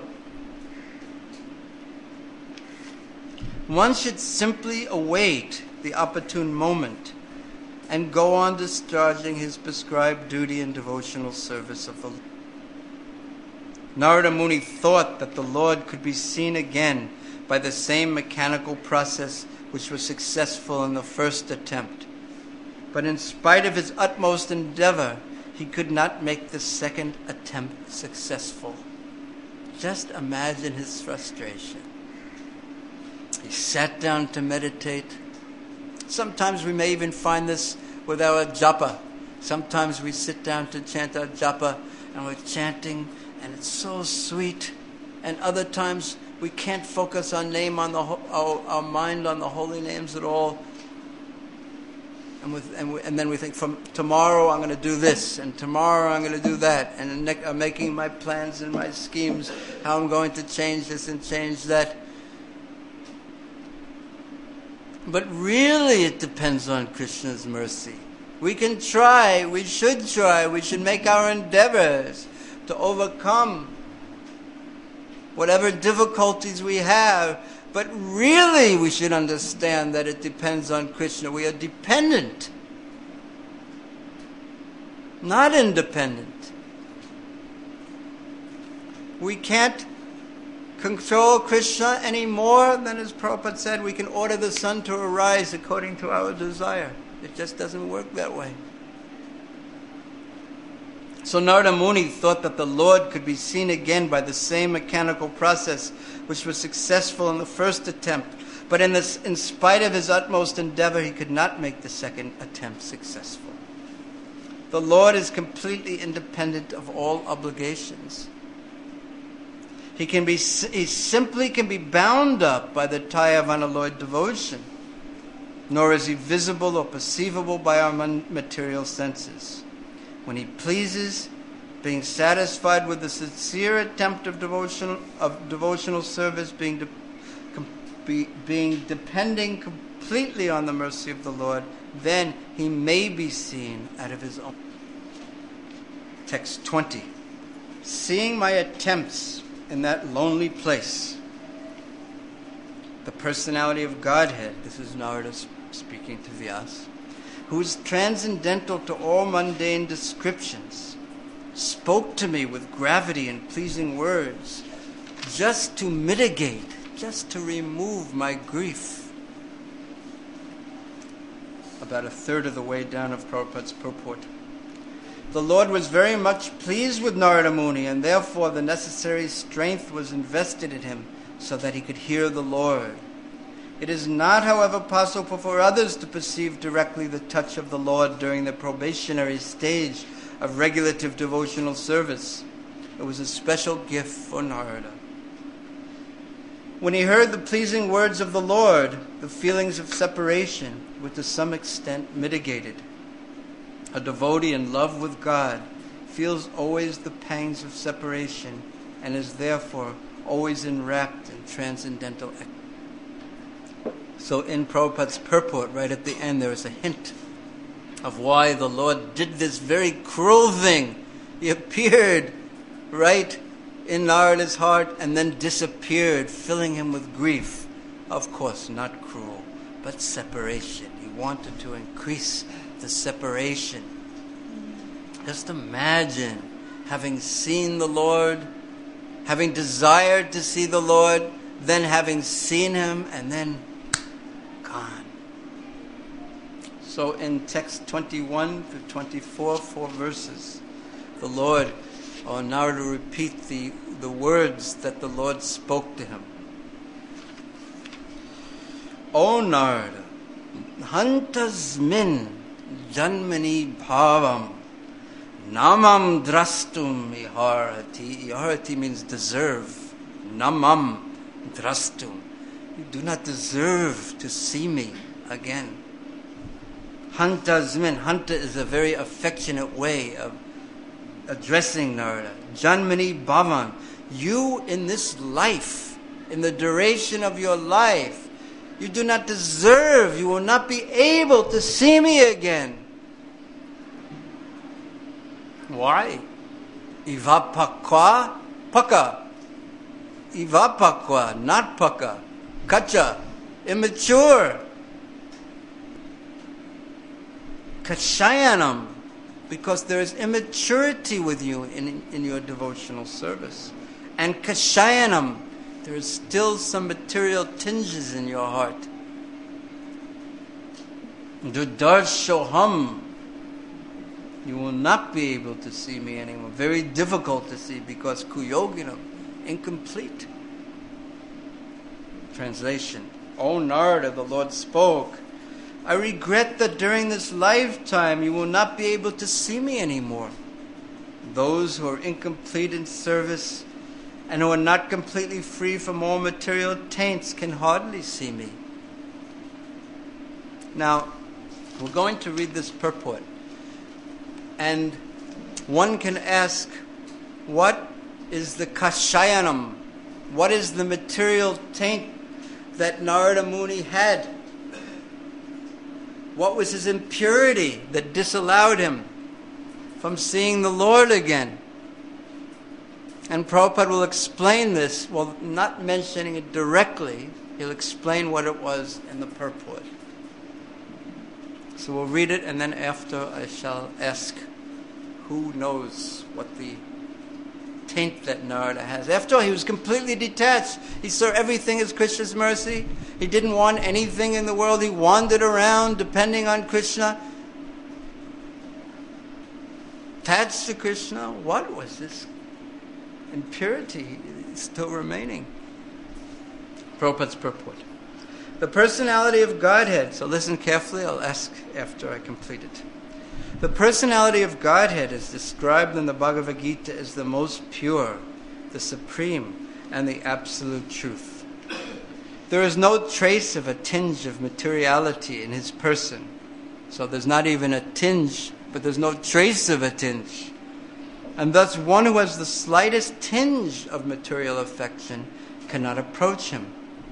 One should simply await the opportune moment and go on discharging his prescribed duty and devotional service of the Lord. Narada Muni thought that the Lord could be seen again by the same mechanical process which was successful in the first attempt. But in spite of his utmost endeavor, he could not make the second attempt successful. Just imagine his frustration. He sat down to meditate. Sometimes we may even find this with our japa. Sometimes we sit down to chant our japa and we're chanting and it's so sweet. And other times we can't focus our name on our mind on the holy names at all. And then we think, from tomorrow I'm going to do this, and tomorrow I'm going to do that, and I'm making my plans and my schemes, how I'm going to change this and change that. But really it depends on Krishna's mercy. We can try, we should make our endeavors to overcome whatever difficulties we have. But really we should understand that it depends on Krishna. We are dependent, not independent. We can't control Krishna any more than, as Prabhupada said, we can order the sun to arise according to our desire. It just doesn't work that way. So Narada Muni thought that the Lord could be seen again by the same mechanical process which was successful in the first attempt. But in spite of his utmost endeavor, he could not make the second attempt successful. The Lord is completely independent of all obligations. He simply can be bound up by the tie of unalloyed devotion, nor is he visible or perceivable by our material senses. When he pleases, being satisfied with the sincere attempt of devotional service, depending completely on the mercy of the Lord, then he may be seen out of his own. Text 20. Seeing my attempts in that lonely place, the personality of Godhead, this is Narada speaking to Vyasa, who is transcendental to all mundane descriptions, spoke to me with gravity and pleasing words, just to mitigate, just to remove my grief. About a third of the way down of Prabhupada's purport. The Lord was very much pleased with Narada Muni, and therefore the necessary strength was invested in him so that he could hear the Lord. It is not, however, possible for others to perceive directly the touch of the Lord during the probationary stage of regulative devotional service. It was a special gift for Narada. When he heard the pleasing words of the Lord, the feelings of separation were to some extent mitigated. A devotee in love with God feels always the pangs of separation and is therefore always enwrapped in transcendental ecstasy. So in Prabhupada's purport, right at the end, there is a hint of why the Lord did this very cruel thing. He appeared right in Narada's heart and then disappeared, filling him with grief. Of course, not cruel, but separation. He wanted to increase the separation. Just imagine having seen the Lord, having desired to see the Lord, then having seen him, and then gone. So in text 21 to 24, 4 verses, the Lord, or Narada repeat the words that the Lord spoke to him. O Narada, hantasmin janmani bhavam namam drastum iharati. Iharati means deserve. Namam drastum. You do not deserve to see me again. Hantasmin. Hanta is a very affectionate way of addressing Narada. Janmani bhavan. You in this life, in the duration of your life, you do not deserve, you will not be able to see me again. Why? Ivapakwa paka. Ivapakwa, not paka. Kacha, immature. Kashayanam, because there is immaturity with you in your devotional service. And kashayanam, there is still some material tinges in your heart. Dudarshoham, you will not be able to see me anymore. Very difficult to see because kuyoginam, incomplete. Translation. O Narada, the Lord spoke, I regret that during this lifetime you will not be able to see me anymore. Those who are incomplete in service and who are not completely free from all material taints can hardly see me. Now, we're going to read this purport. And one can ask, what is the kashayanam? What is the material taint that Narada Muni had? What was his impurity that disallowed him from seeing the Lord again? And Prabhupada will explain this, well, not mentioning it directly, he'll explain what it was in the purport. So we'll read it, and then after I shall ask who knows what the taint that Narada has. After all, he was completely detached. He saw everything as Krishna's mercy. He didn't want anything in the world. He wandered around depending on Krishna. attached to Krishna, what was this impurity still remaining? Prabhupada's purport. The personality of Godhead, so listen carefully, I'll ask after I complete it. The personality of Godhead is described in the Bhagavad Gita as the most pure, the supreme, and the absolute truth. There is no trace of a tinge of materiality in his person. So there's not even a tinge, but there's no trace of a tinge. And thus one who has the slightest tinge of material affection cannot approach him.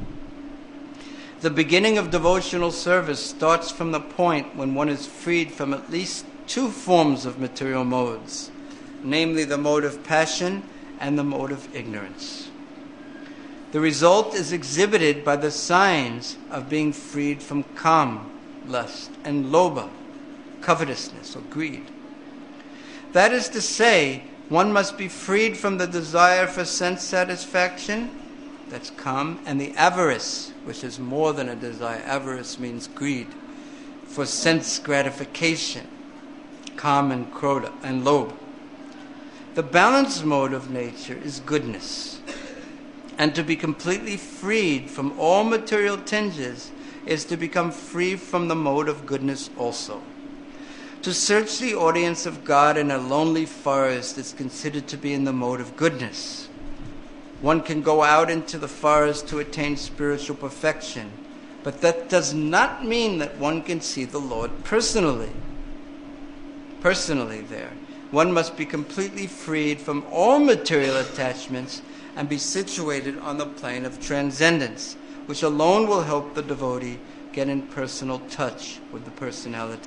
The beginning of devotional service starts from the point when one is freed from at least two forms of material modes, namely the mode of passion and the mode of ignorance. The result is exhibited by the signs of being freed from kam, lust, and lobha, covetousness or greed. That is to say, one must be freed from the desire for sense satisfaction, that's kam, and the avarice, which is more than a desire. Avarice means greed, for sense gratification, kam and krodha and lobha. The balanced mode of nature is goodness. And to be completely freed from all material tinges is to become free from the mode of goodness also. To search the audience of God in a lonely forest is considered to be in the mode of goodness. One can go out into the forest to attain spiritual perfection, but that does not mean that one can see the Lord personally. Personally there. One must be completely freed from all material attachments and be situated on the plane of transcendence, which alone will help the devotee get in personal touch with the personality.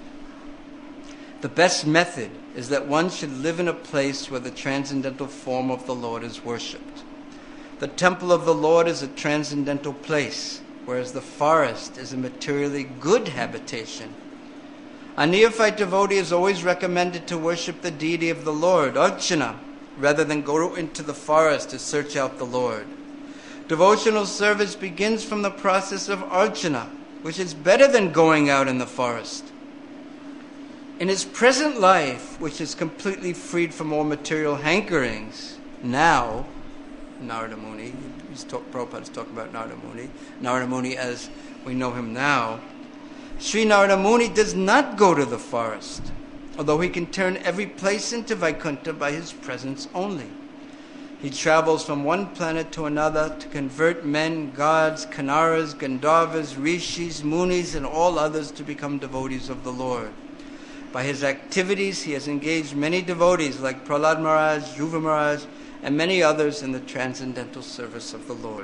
The best method is that one should live in a place where the transcendental form of the Lord is worshipped. The temple of the Lord is a transcendental place, whereas the forest is a materially good habitation. A neophyte devotee is always recommended to worship the deity of the Lord, Archana, rather than go into the forest to search out the Lord. Devotional service begins from the process of Archana, which is better than going out in the forest. In his present life, which is completely freed from all material hankerings, now, Narada Muni, Prabhupada's talking about Narada Muni as we know him now, Sri Narada Muni does not go to the forest, although he can turn every place into Vaikuntha by his presence only. He travels from one planet to another to convert men, gods, Kannaras, Gandharvas, Rishis, Munis, and all others to become devotees of the Lord. By his activities, he has engaged many devotees like Prahlad Maharaj, Dhruva Maharaj, and many others in the transcendental service of the Lord.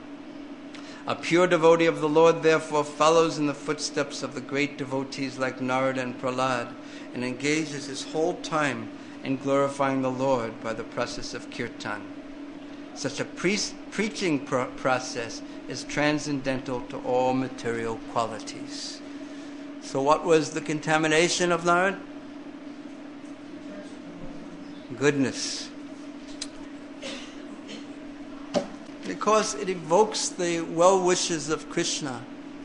A pure devotee of the Lord, therefore, follows in the footsteps of the great devotees like Narada and Prahlad and engages his whole time in glorifying the Lord by the process of kirtan. Such a preaching process is transcendental to all material qualities. So what was the contamination of Narada? Goodness. Because it evokes the well wishes of Krishna.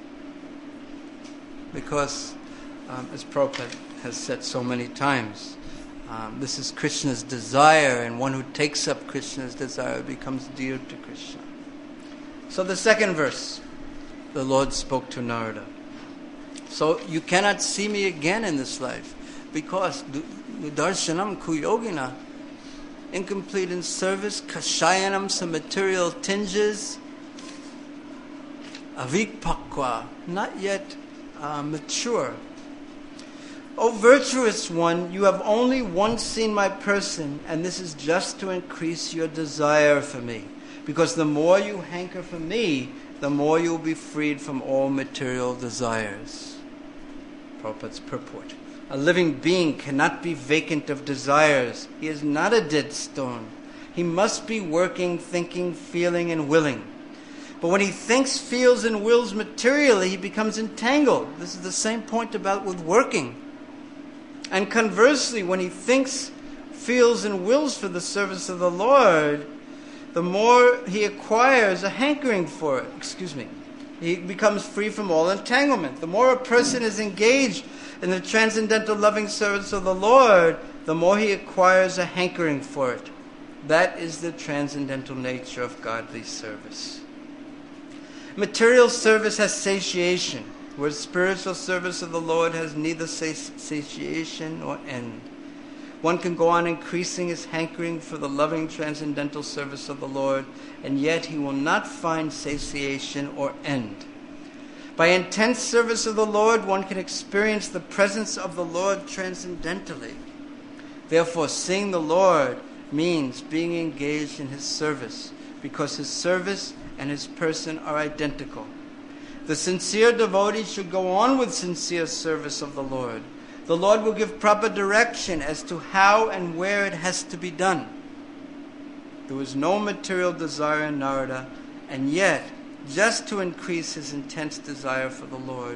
Because, as Prabhupada has said so many times, this is Krishna's desire, and one who takes up Krishna's desire becomes dear to Krishna. So the second verse, the Lord spoke to Narada. So you cannot see me again in this life, because darshanam kuyogina, incomplete in service, kashayanam, some material tinges, avikpakwa, not yet mature. O virtuous one, you have only once seen my person, and this is just to increase your desire for me. Because the more you hanker for me, the more you will be freed from all material desires. Prabhupada's purport. A living being cannot be vacant of desires. He is not a dead stone. He must be working, thinking, feeling, and willing. But when he thinks, feels, and wills materially, he becomes entangled. This is the same point about with working. And conversely, when he thinks, feels, and wills for the service of the Lord, the more he acquires a hankering for it. He becomes free from all entanglement. The more a person is engaged in the transcendental loving service of the Lord, the more he acquires a hankering for it. That is the transcendental nature of godly service. Material service has satiation, whereas spiritual service of the Lord has neither satiation nor end. One can go on increasing his hankering for the loving transcendental service of the Lord, and yet he will not find satiation or end. By intense service of the Lord, one can experience the presence of the Lord transcendentally. Therefore, seeing the Lord means being engaged in his service, because his service and his person are identical. The sincere devotee should go on with sincere service of the Lord. The Lord will give proper direction as to how and where it has to be done. There was no material desire in Narada, and yet, just to increase his intense desire for the Lord,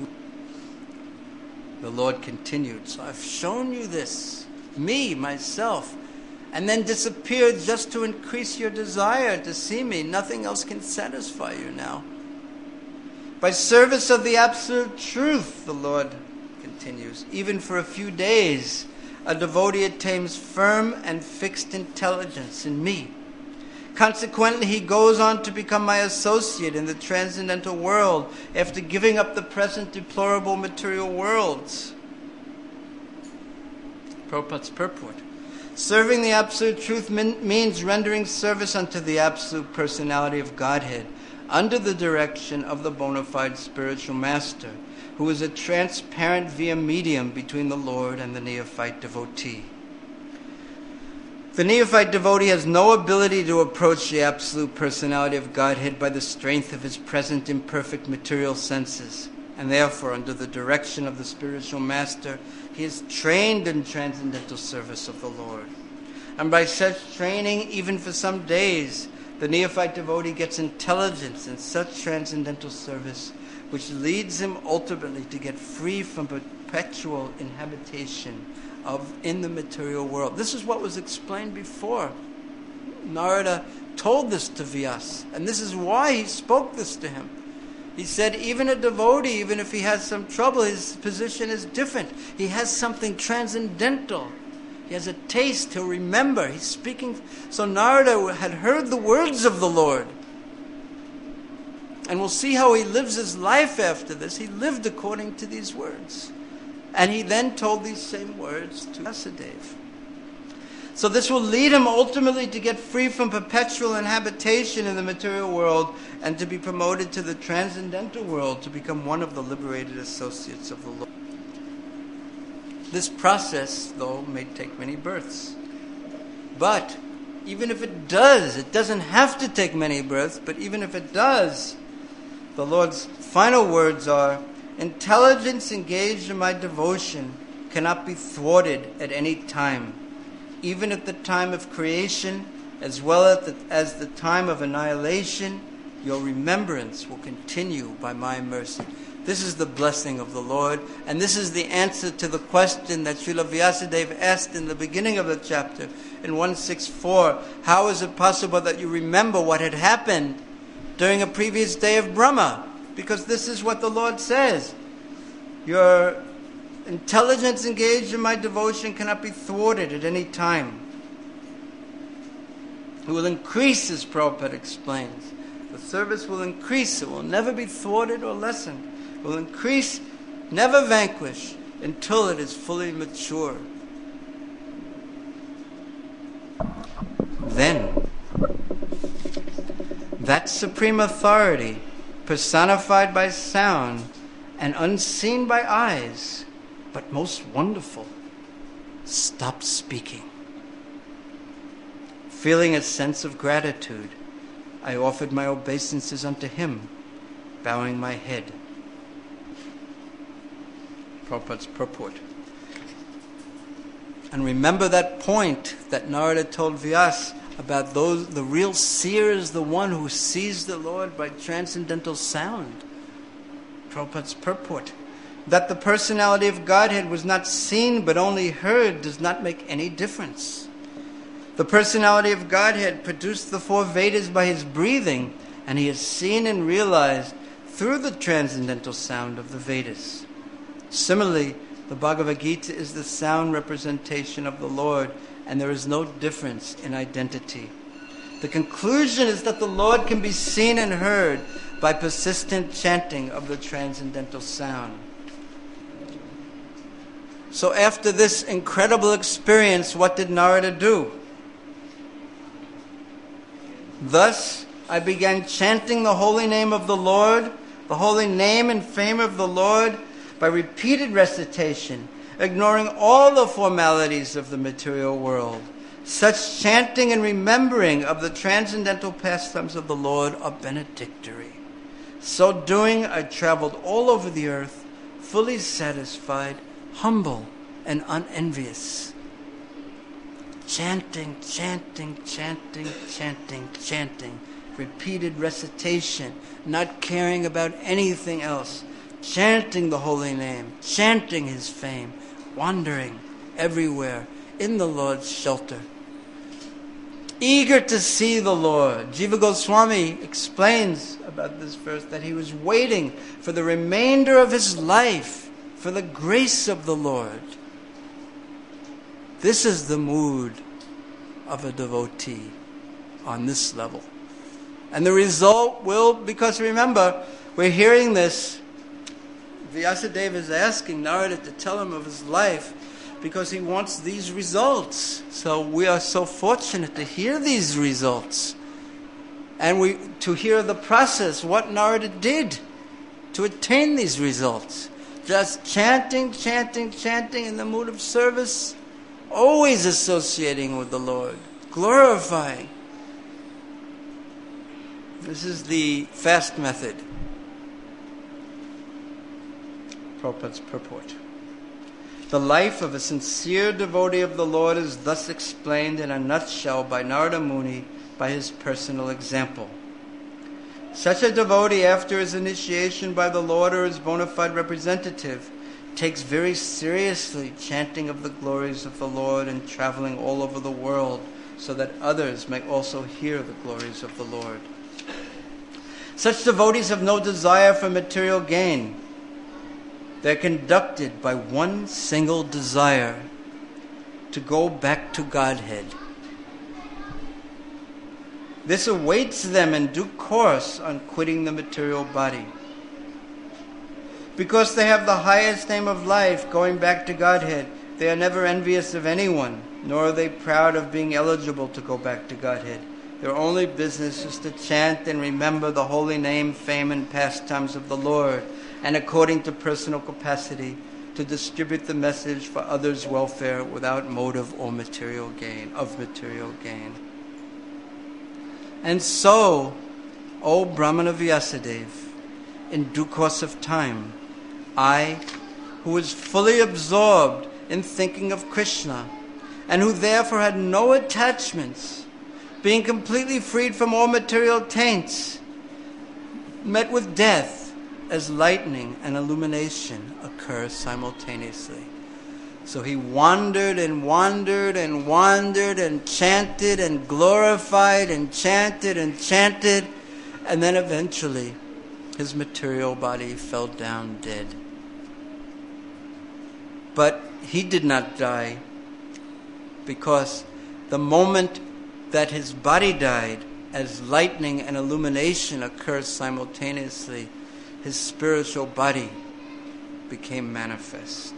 the Lord continued. So I've shown you this, me, myself, and then disappeared just to increase your desire to see me. Nothing else can satisfy you now. By service of the absolute truth, the Lord continues, even for a few days, a devotee attains firm and fixed intelligence in me. Consequently, he goes on to become my associate in the transcendental world after giving up the present deplorable material worlds. Prabhupada's purport. Serving the absolute truth means rendering service unto the absolute personality of Godhead under the direction of the bona fide spiritual master, who is a transparent via medium between the Lord and the neophyte devotee. The neophyte devotee has no ability to approach the absolute personality of Godhead by the strength of his present imperfect material senses, and therefore, under the direction of the spiritual master, he is trained in transcendental service of the Lord. And by such training, even for some days, the neophyte devotee gets intelligence in such transcendental service, which leads him ultimately to get free from perpetual inhabitation in the material world. This is what was explained before. Narada told this to Vyasa, and this is why he spoke this to him. He said, even a devotee, even if he has some trouble, his position is different. He has something transcendental. He has a taste, he'll remember. He's speaking. So Narada had heard the words of the Lord. And we'll see how he lives his life after this. He lived according to these words. And he then told these same words to Vyasadeva. So this will lead him ultimately to get free from perpetual inhabitation in the material world and to be promoted to the transcendental world, to become one of the liberated associates of the Lord. This process, though, may take many births. But even if it does, it doesn't have to take many births, but even if it does, the Lord's final words are, intelligence engaged in my devotion cannot be thwarted at any time, even at the time of creation, as well as the time of annihilation. Your remembrance will continue by my mercy. This is the blessing of the Lord, and this is the answer to the question that Srila Vyasadeva asked in the beginning of the chapter, in 164. How is it possible that you remember what had happened during a previous day of Brahma? Because this is what the Lord says. Your intelligence engaged in my devotion cannot be thwarted at any time. It will increase, as Prabhupada explains. The service will increase. It will never be thwarted or lessened. It will increase, never vanquish, until it is fully mature. Then, that supreme authority, personified by sound and unseen by eyes, but most wonderful, stopped speaking. Feeling a sense of gratitude, I offered my obeisances unto him, bowing my head. Prabhupada's purport. And remember that point that Narada told Vyasa about the real seer is the one who sees the Lord by transcendental sound. Prabhupada's purport. That the personality of Godhead was not seen but only heard does not make any difference. The personality of Godhead produced the four Vedas by his breathing, and he is seen and realized through the transcendental sound of the Vedas. Similarly, The Bhagavad Gita is the sound representation of the Lord, and there is no difference in identity. The conclusion is that the Lord can be seen and heard by persistent chanting of the transcendental sound. So after this incredible experience, what did Narada do? Thus, I began chanting the holy name of the Lord, the holy name and fame of the Lord, by repeated recitation, ignoring all the formalities of the material world. Such chanting and remembering of the transcendental pastimes of the Lord are benedictory. So doing, I traveled all over the earth, fully satisfied, humble, and unenvious. Chanting, chanting, chanting, chanting, chanting. Repeated recitation, not caring about anything else. Chanting the holy name, chanting his fame, wandering everywhere in the Lord's shelter. Eager to see the Lord. Jiva Goswami explains about this verse that he was waiting for the remainder of his life for the grace of the Lord. This is the mood of a devotee on this level. And the result will, because remember, we're hearing this, Vyasadeva is asking Narada to tell him of his life because he wants these results. So we are so fortunate to hear these results. And to hear the process, what Narada did to attain these results. Just chanting, chanting, chanting in the mood of service, always associating with the Lord, glorifying. This is the fast method. Prabhupada's purport. The life of a sincere devotee of the Lord is thus explained in a nutshell by Narada Muni by his personal example. Such a devotee, after his initiation by the Lord or his bona fide representative, takes very seriously chanting of the glories of the Lord and traveling all over the world so that others may also hear the glories of the Lord. Such devotees have no desire for material gain. They're conducted by one single desire, to go back to Godhead. This awaits them in due course on quitting the material body. Because they have the highest aim of life, going back to Godhead, they are never envious of anyone, nor are they proud of being eligible to go back to Godhead. Their only business is to chant and remember the holy name, fame, and pastimes of the Lord, and according to personal capacity, to distribute the message for others' welfare without motive or material gain. And so, O Brahmana Vyasadeva, in due course of time, I, who was fully absorbed in thinking of Krishna, and who therefore had no attachments, being completely freed from all material taints, met with death as lightning and illumination occur simultaneously. So he wandered and wandered and wandered and chanted and glorified and chanted, and then eventually his material body fell down dead. But he did not die, because the moment that his body died, as lightning and illumination occurs simultaneously, his spiritual body became manifest.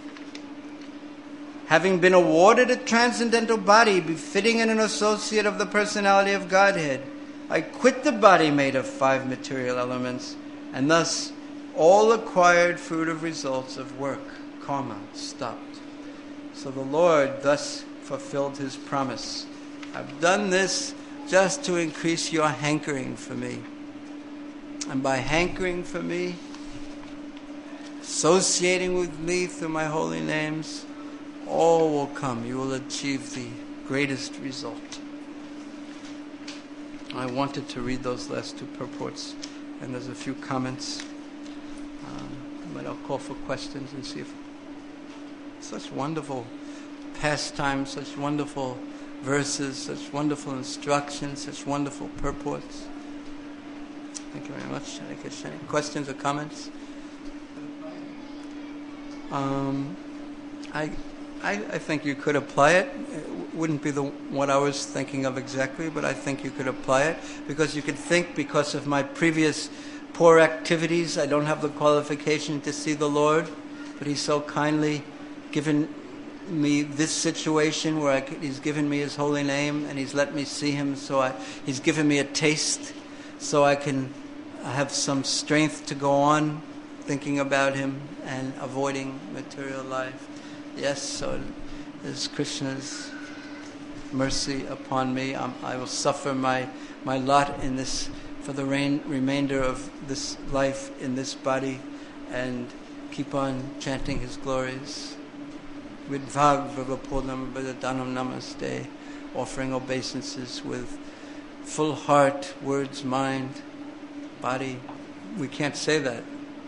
Having been awarded a transcendental body befitting in an associate of the personality of Godhead, I quit the body made of 5 material elements, and thus all acquired fruitive results of work, karma, stopped. So the Lord thus fulfilled his promise. I've done this just to increase your hankering for me. And by hankering for me, associating with me through my holy names, all will come. You will achieve the greatest result. I wanted to read those last 2 purports, and there's a few comments. But I'll call for questions and see if such wonderful pastimes, such wonderful verses, such wonderful instructions, such wonderful purports. Thank you very much. Any questions or comments? I think you could apply it. It wouldn't be what I was thinking of exactly, but I think you could apply it, because you could think, because of my previous poor activities, I don't have the qualification to see the Lord, but He's so kindly given me this situation where He's given me His holy name, and He's let me see Him, so He's given me a taste so I can have some strength to go on thinking about Him and avoiding material life. Yes, so it is Krishna's mercy upon me. I will suffer my lot in this for the remainder of this life in this body, and keep on chanting His glories. Vidvag Vivapodam Vidadanam Namaste, offering obeisances with full heart, words, mind, body. We can't say that.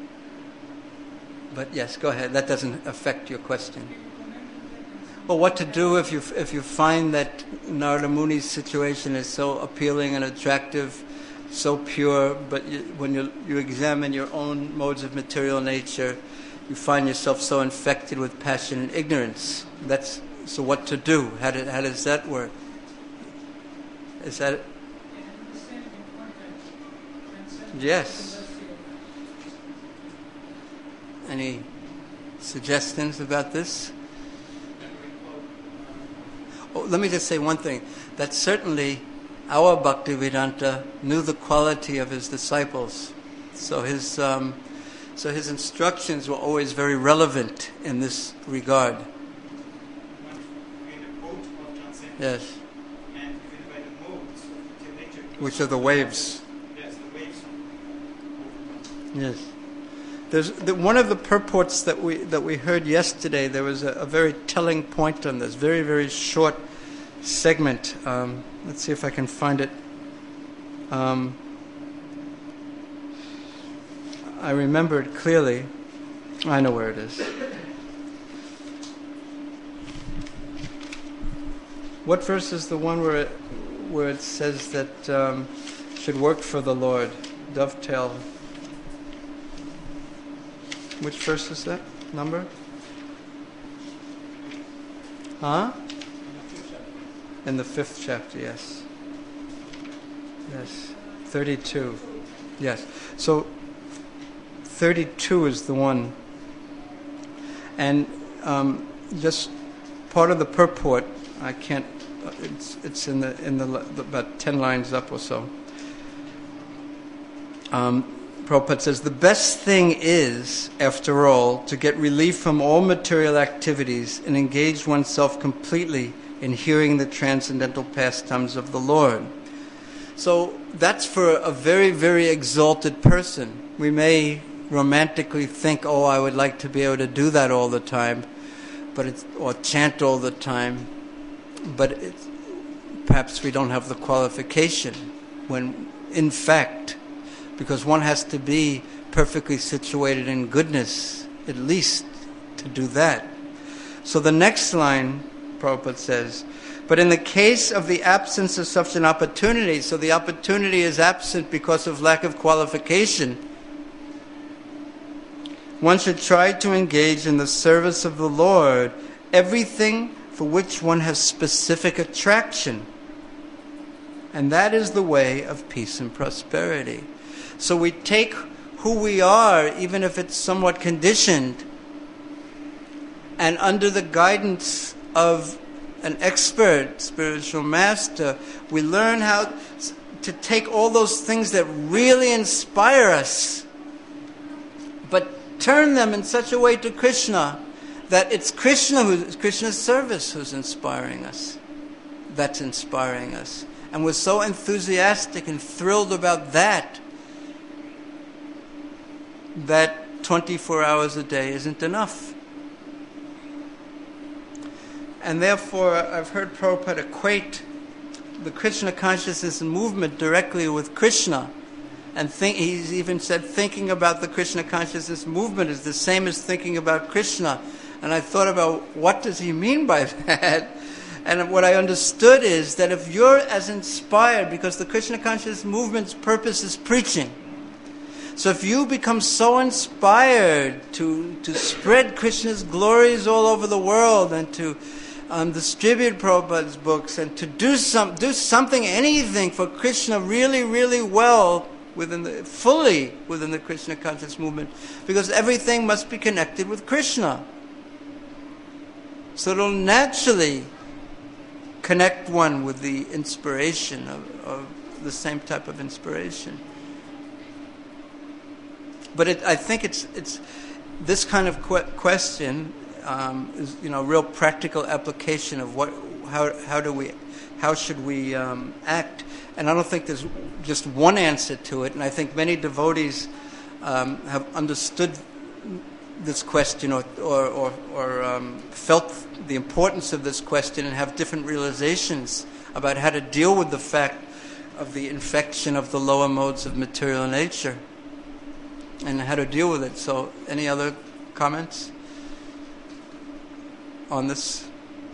But yes, go ahead. That doesn't affect your question. Well, what to do if you find that Narada Muni's situation is so appealing and attractive, so pure, but when you examine your own modes of material nature, you find yourself so infected with passion and ignorance. So what to do? How does that work? Is that... Yes. Any suggestions about this? Oh, let me just say one thing. That certainly our Bhaktivedanta knew the quality of his disciples. So his instructions were always very relevant in this regard. Yes. Which are the waves. Yes. There's one of the purports that we heard yesterday. There was a very telling point on this. Very, very short segment. Let's see if I can find it. I remember it clearly. I know where it is. What verse is the one where it says that should work for the Lord? Dovetail. Which verse is that? Number? Huh? In the 5th chapter, yes. Yes. 32. Yes. So 32 is the one. And just part of the purport, I can't, it's in the about 10 lines up or so. Prabhupada says, the best thing is, after all, to get relief from all material activities and engage oneself completely in hearing the transcendental pastimes of the Lord. So that's for a very, very exalted person. We may romantically think, oh, I would like to be able to do that all the time, or chant all the time, but perhaps we don't have the qualification, when in fact, because one has to be perfectly situated in goodness, at least, to do that. So the next line, Prabhupada says, but in the case of the absence of such an opportunity, so the opportunity is absent because of lack of qualification, one should try to engage in the service of the Lord, everything for which one has specific attraction. And that is the way of peace and prosperity. So we take who we are, even if it's somewhat conditioned, and under the guidance of an expert, spiritual master, we learn how to take all those things that really inspire us, but turn them in such a way to Krishna that it's Krishna's service who's inspiring us. That's inspiring us. And we're so enthusiastic and thrilled about that 24 hours a day isn't enough. And therefore, I've heard Prabhupada equate the Krishna consciousness movement directly with Krishna. And he's even said thinking about the Krishna consciousness movement is the same as thinking about Krishna. And I thought about, what does he mean by that? And what I understood is that if you're as inspired, because the Krishna consciousness movement's purpose is preaching. So if you become so inspired to spread Krishna's glories all over the world and to distribute Prabhupada's books and to do something, anything for Krishna really, really well, fully within the Krishna conscious movement, because everything must be connected with Krishna. So it'll naturally connect one with the inspiration of the same type of inspiration. But I think it's this kind of question is real practical application of how should we act. And I don't think there's just one answer to it. And I think many devotees have understood this question or felt the importance of this question and have different realizations about how to deal with the fact of the infection of the lower modes of material nature and how to deal with it. So, any other comments on this?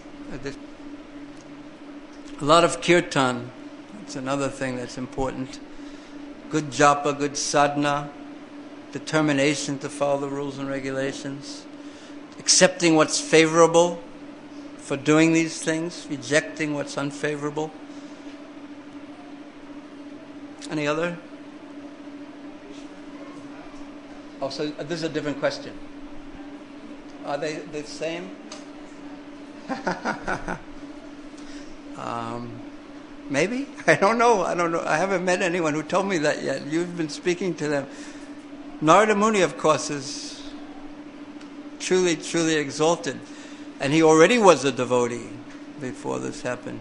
A lot of kirtan. It's another thing that's important. Good japa, good sadhana, determination to follow the rules and regulations, accepting what's favorable for doing these things, rejecting what's unfavorable. Any other? Oh, so this is a different question. Are they the same? Maybe? I don't know. I haven't met anyone who told me that yet. You've been speaking to them. Narada Muni, of course, is truly, truly exalted. And he already was a devotee before this happened.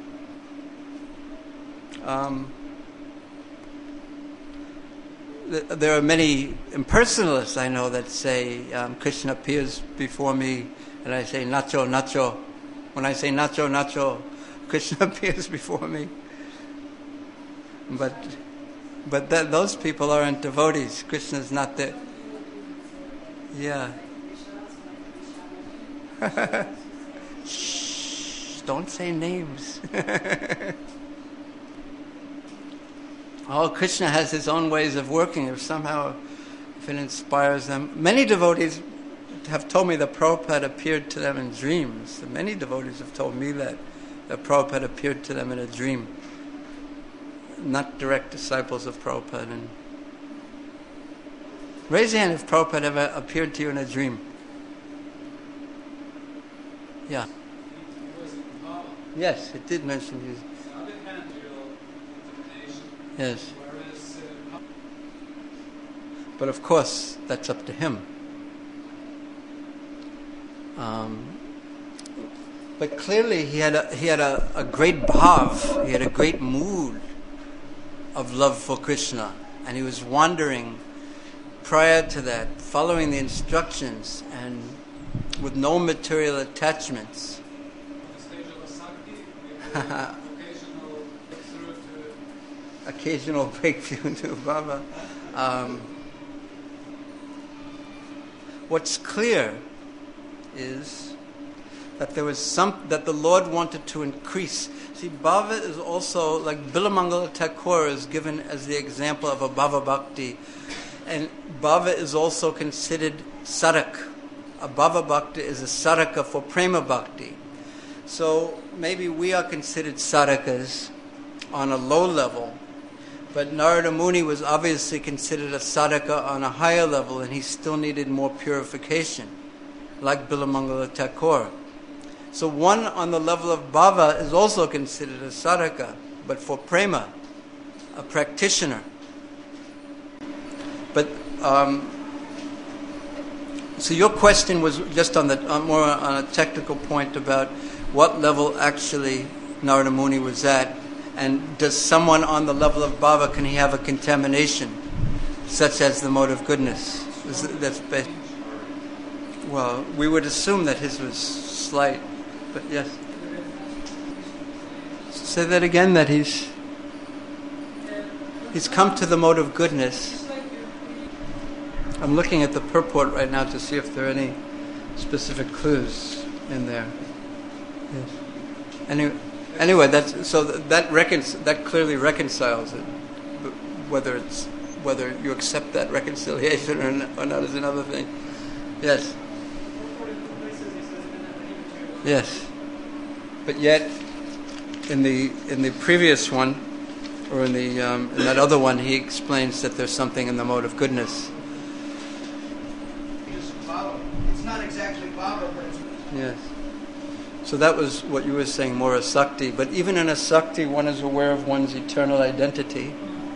There are many impersonalists I know that say, Krishna appears before me, and I say, Nacho, Nacho. When I say Nacho, Nacho, Krishna appears before me. But those people aren't devotees. Krishna's not there. Yeah. Shh, don't say names. Oh, Krishna has his own ways of working. If it inspires them. Many devotees have told me that Prabhupada appeared to them in dreams. Many devotees have told me that Prabhupada appeared to them in a dream. Not direct disciples of Prabhupada. And raise your hand if Prabhupada ever appeared to you in a dream. Yeah. Yes, it did mention you. Yes. But of course, that's up to him. But clearly, he had a great bhav. He had a great mood of love for Krishna, and he was wandering prior to that, following the instructions and with no material attachments. Occasional breakthrough to Baba. What's clear is that that the Lord wanted to increase. See, Bhava is also, like Bilamangala Thakur is given as the example of a Bhava Bhakti, and Bhava is also considered sarak. A Bhava Bhakti is a saraka for Prema Bhakti. So maybe we are considered sarakas on a low level, but Narada Muni was obviously considered a sadhaka on a higher level, and he still needed more purification, like Bilamangala Thakur. So one on the level of bhava is also considered a sadhaka, but for prema, a practitioner. But so your question was just more on a technical point about what level actually Narada Muni was at. And does someone on the level of bhava, can he have a contamination, such as the mode of goodness? Well, we would assume that his was slight, but yes. Say that again, that he's come to the mode of goodness. I'm looking at the purport right now to see if there are any specific clues in there. Yes. Anyway, that clearly reconciles it. Whether it's whether you accept that reconciliation or not is another thing. Yes. Yes. But yet, in the previous one, or in that other one, he explains that there's something in the mode of goodness. It's Baba. It's not exactly Baba, but it's... Yes. So that was what you were saying, more asakti. But even in asakti, one is aware of one's eternal identity.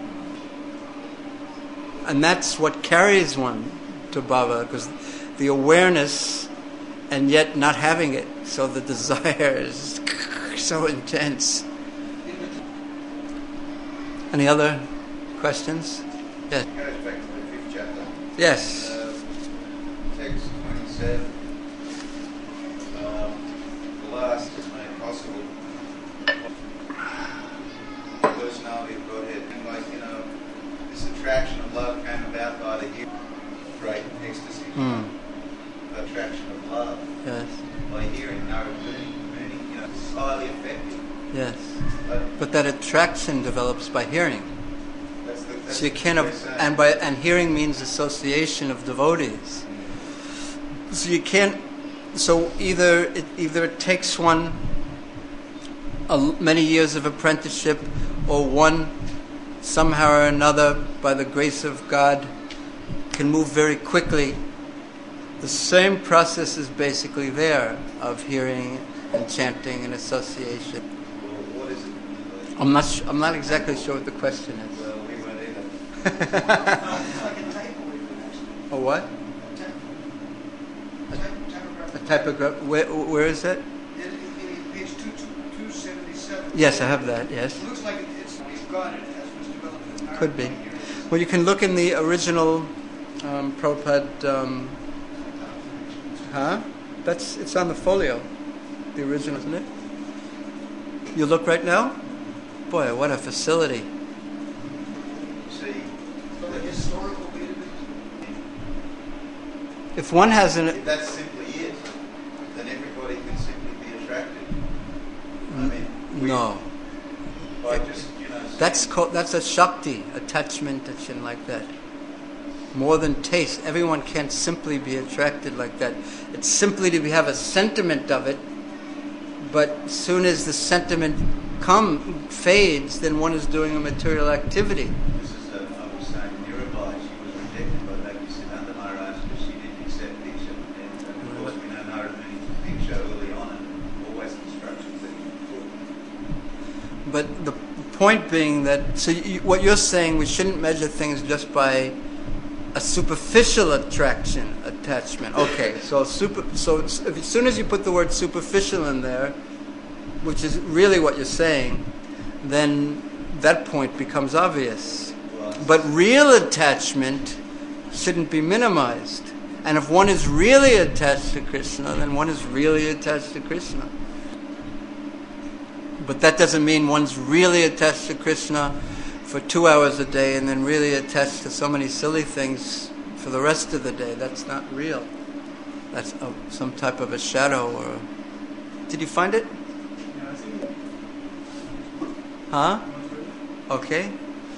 And that's what carries one to Baba, because the awareness and yet not having it. So the desire is so intense. Any other questions? Yes. It goes back to the 5th chapter. Yes. Text 27. The last is made possible. Personality of Godhead. And this attraction of love came about by the great ecstasy. The attraction of love. Yes. By hearing Narad Muni, it's highly effective. Yes. But that attraction develops by hearing. That's So you can't, and hearing means association of devotees. So you can't. So either it takes one many years of apprenticeship, or one somehow or another, by the grace of God, can move very quickly. The same process is basically there of hearing and chanting and association. Well, what is it? I'm not exactly sure what the question is. Well, we weren't either. It's like a typo even, actually. A what? A typograph. Where is it? Page 277. Yes, I have that. Yes, It looks like it's gone. It has developed. could be. Well, you can look in the original Prabhupada. It's on the folio. The original, isn't it? You look right now? Boy, what a facility. See, But the historical database. If one has if that's simply it, then everybody can simply be attracted. I mean, no. by just, That's a Shakti, attachment, and like that. More than taste. Everyone can't simply be attracted like that. It's simply to have a sentiment of it, but as soon as the sentiment fades, then one is doing a material activity. this is, I was saying, Mirabai, she was rejected by Bhaktisiddhanta Maharaj because she didn't accept Diksha. And of course we know Narad Muni took Diksha early on and always instructions that he took. But the point being that, what you're saying, we shouldn't measure things just by a superficial attachment. Okay, so as soon as you put the word superficial in there, which is really what you're saying, then that point becomes obvious. But real attachment shouldn't be minimized. And if one is really attached to Krishna, then one is really attached to Krishna. But that doesn't mean one's really attached to Krishna for 2 hours a day and then really attached to so many silly things for the rest of the day. That's not real. That's some type of a shadow. Or did you find it? Huh? Okay.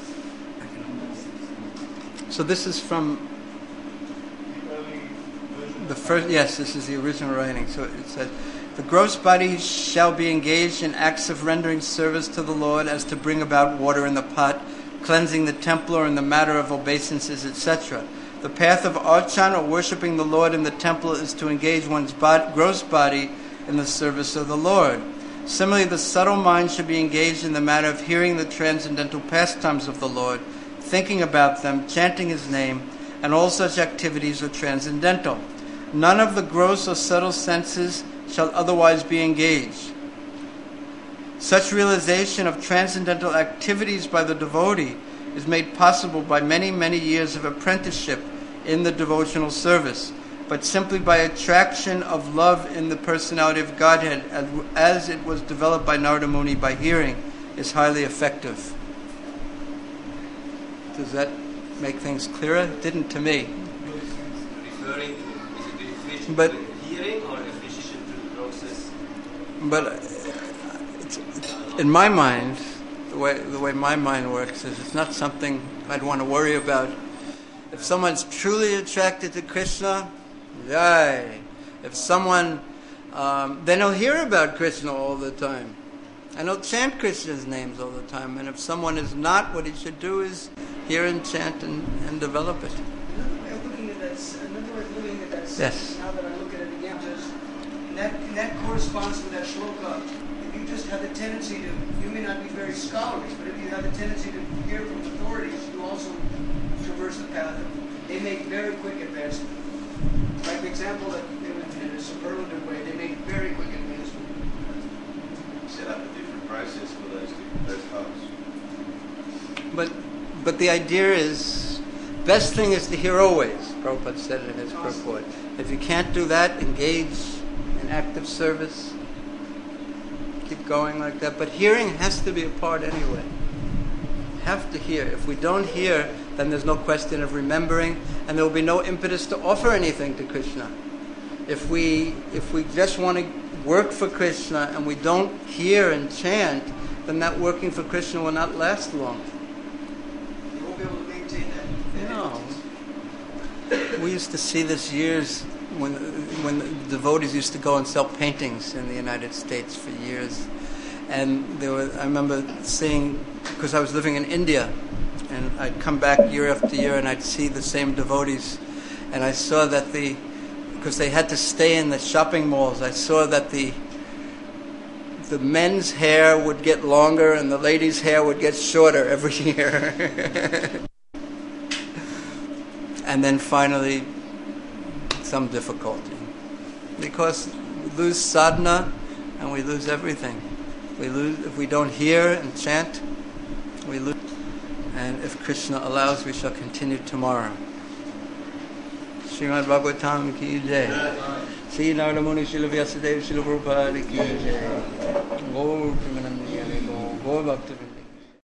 So this is from the first. Yes, this is the original writing. So it says, "The gross body shall be engaged in acts of rendering service to the Lord, as to bring about water in the pot, cleansing the temple, or in the matter of obeisances, etc. The path of archan, or worshipping the Lord in the temple, is to engage one's gross body in the service of the Lord. Similarly, the subtle mind should be engaged in the matter of hearing the transcendental pastimes of the Lord, thinking about them, chanting His name, and all such activities are transcendental. None of the gross or subtle senses shall otherwise be engaged. Such realization of transcendental activities by the devotee is made possible by many, many years of apprenticeship in the devotional service, but simply by attraction of love in the personality of Godhead, as it was developed by Narada Muni by hearing, is highly effective." Does that make things clearer? It didn't to me. Referring to, is it referring But- to the hearing or referring to the process? But in my mind, the way my mind works is it's not something I'd want to worry about. If someone's truly attracted to Krishna, yay. If someone, then he'll hear about Krishna all the time. And he'll chant Krishna's names all the time. And if someone is not, what he should do is hear and chant and develop it. Another way of looking at that, Yes. now that I look at it again, is that corresponds to that shloka. If you just have the tendency to, you may not be very scholarly, but if you have the tendency to hear from authorities, you also traverse the path. They make very quick advancement. Like the example that in a superlative way, they make very quick advancement. Set up a different process for those folks. But the idea is, best thing is to hear always. Prabhupada said it in his purport. If you can't do that, engage in active service. Keep going like that. But hearing has to be a part anyway. Have to hear. If we don't hear, then there's no question of remembering, and there will be no impetus to offer anything to Krishna. If we just want to work for Krishna and we don't hear and chant, then that working for Krishna will not last long. You won't be able to maintain that. No. We used to see this years when the devotees used to go and sell paintings in the United States for years. And I remember seeing, because I was living in India, and I'd come back year after year and I'd see the same devotees. And I saw that because they had to stay in the shopping malls, I saw that the men's hair would get longer and the ladies' hair would get shorter every year. And then finally, some difficulty. Because we lose sadhana and we lose everything. If we don't hear and chant, we lose. And if Krishna allows, we shall continue tomorrow. Srimad Bhagavatam ki jai. Sri Narada Muni Srila Vyasadeva Srila Prabhupada ki jai. Gaur Premanandi Gaur Bhakta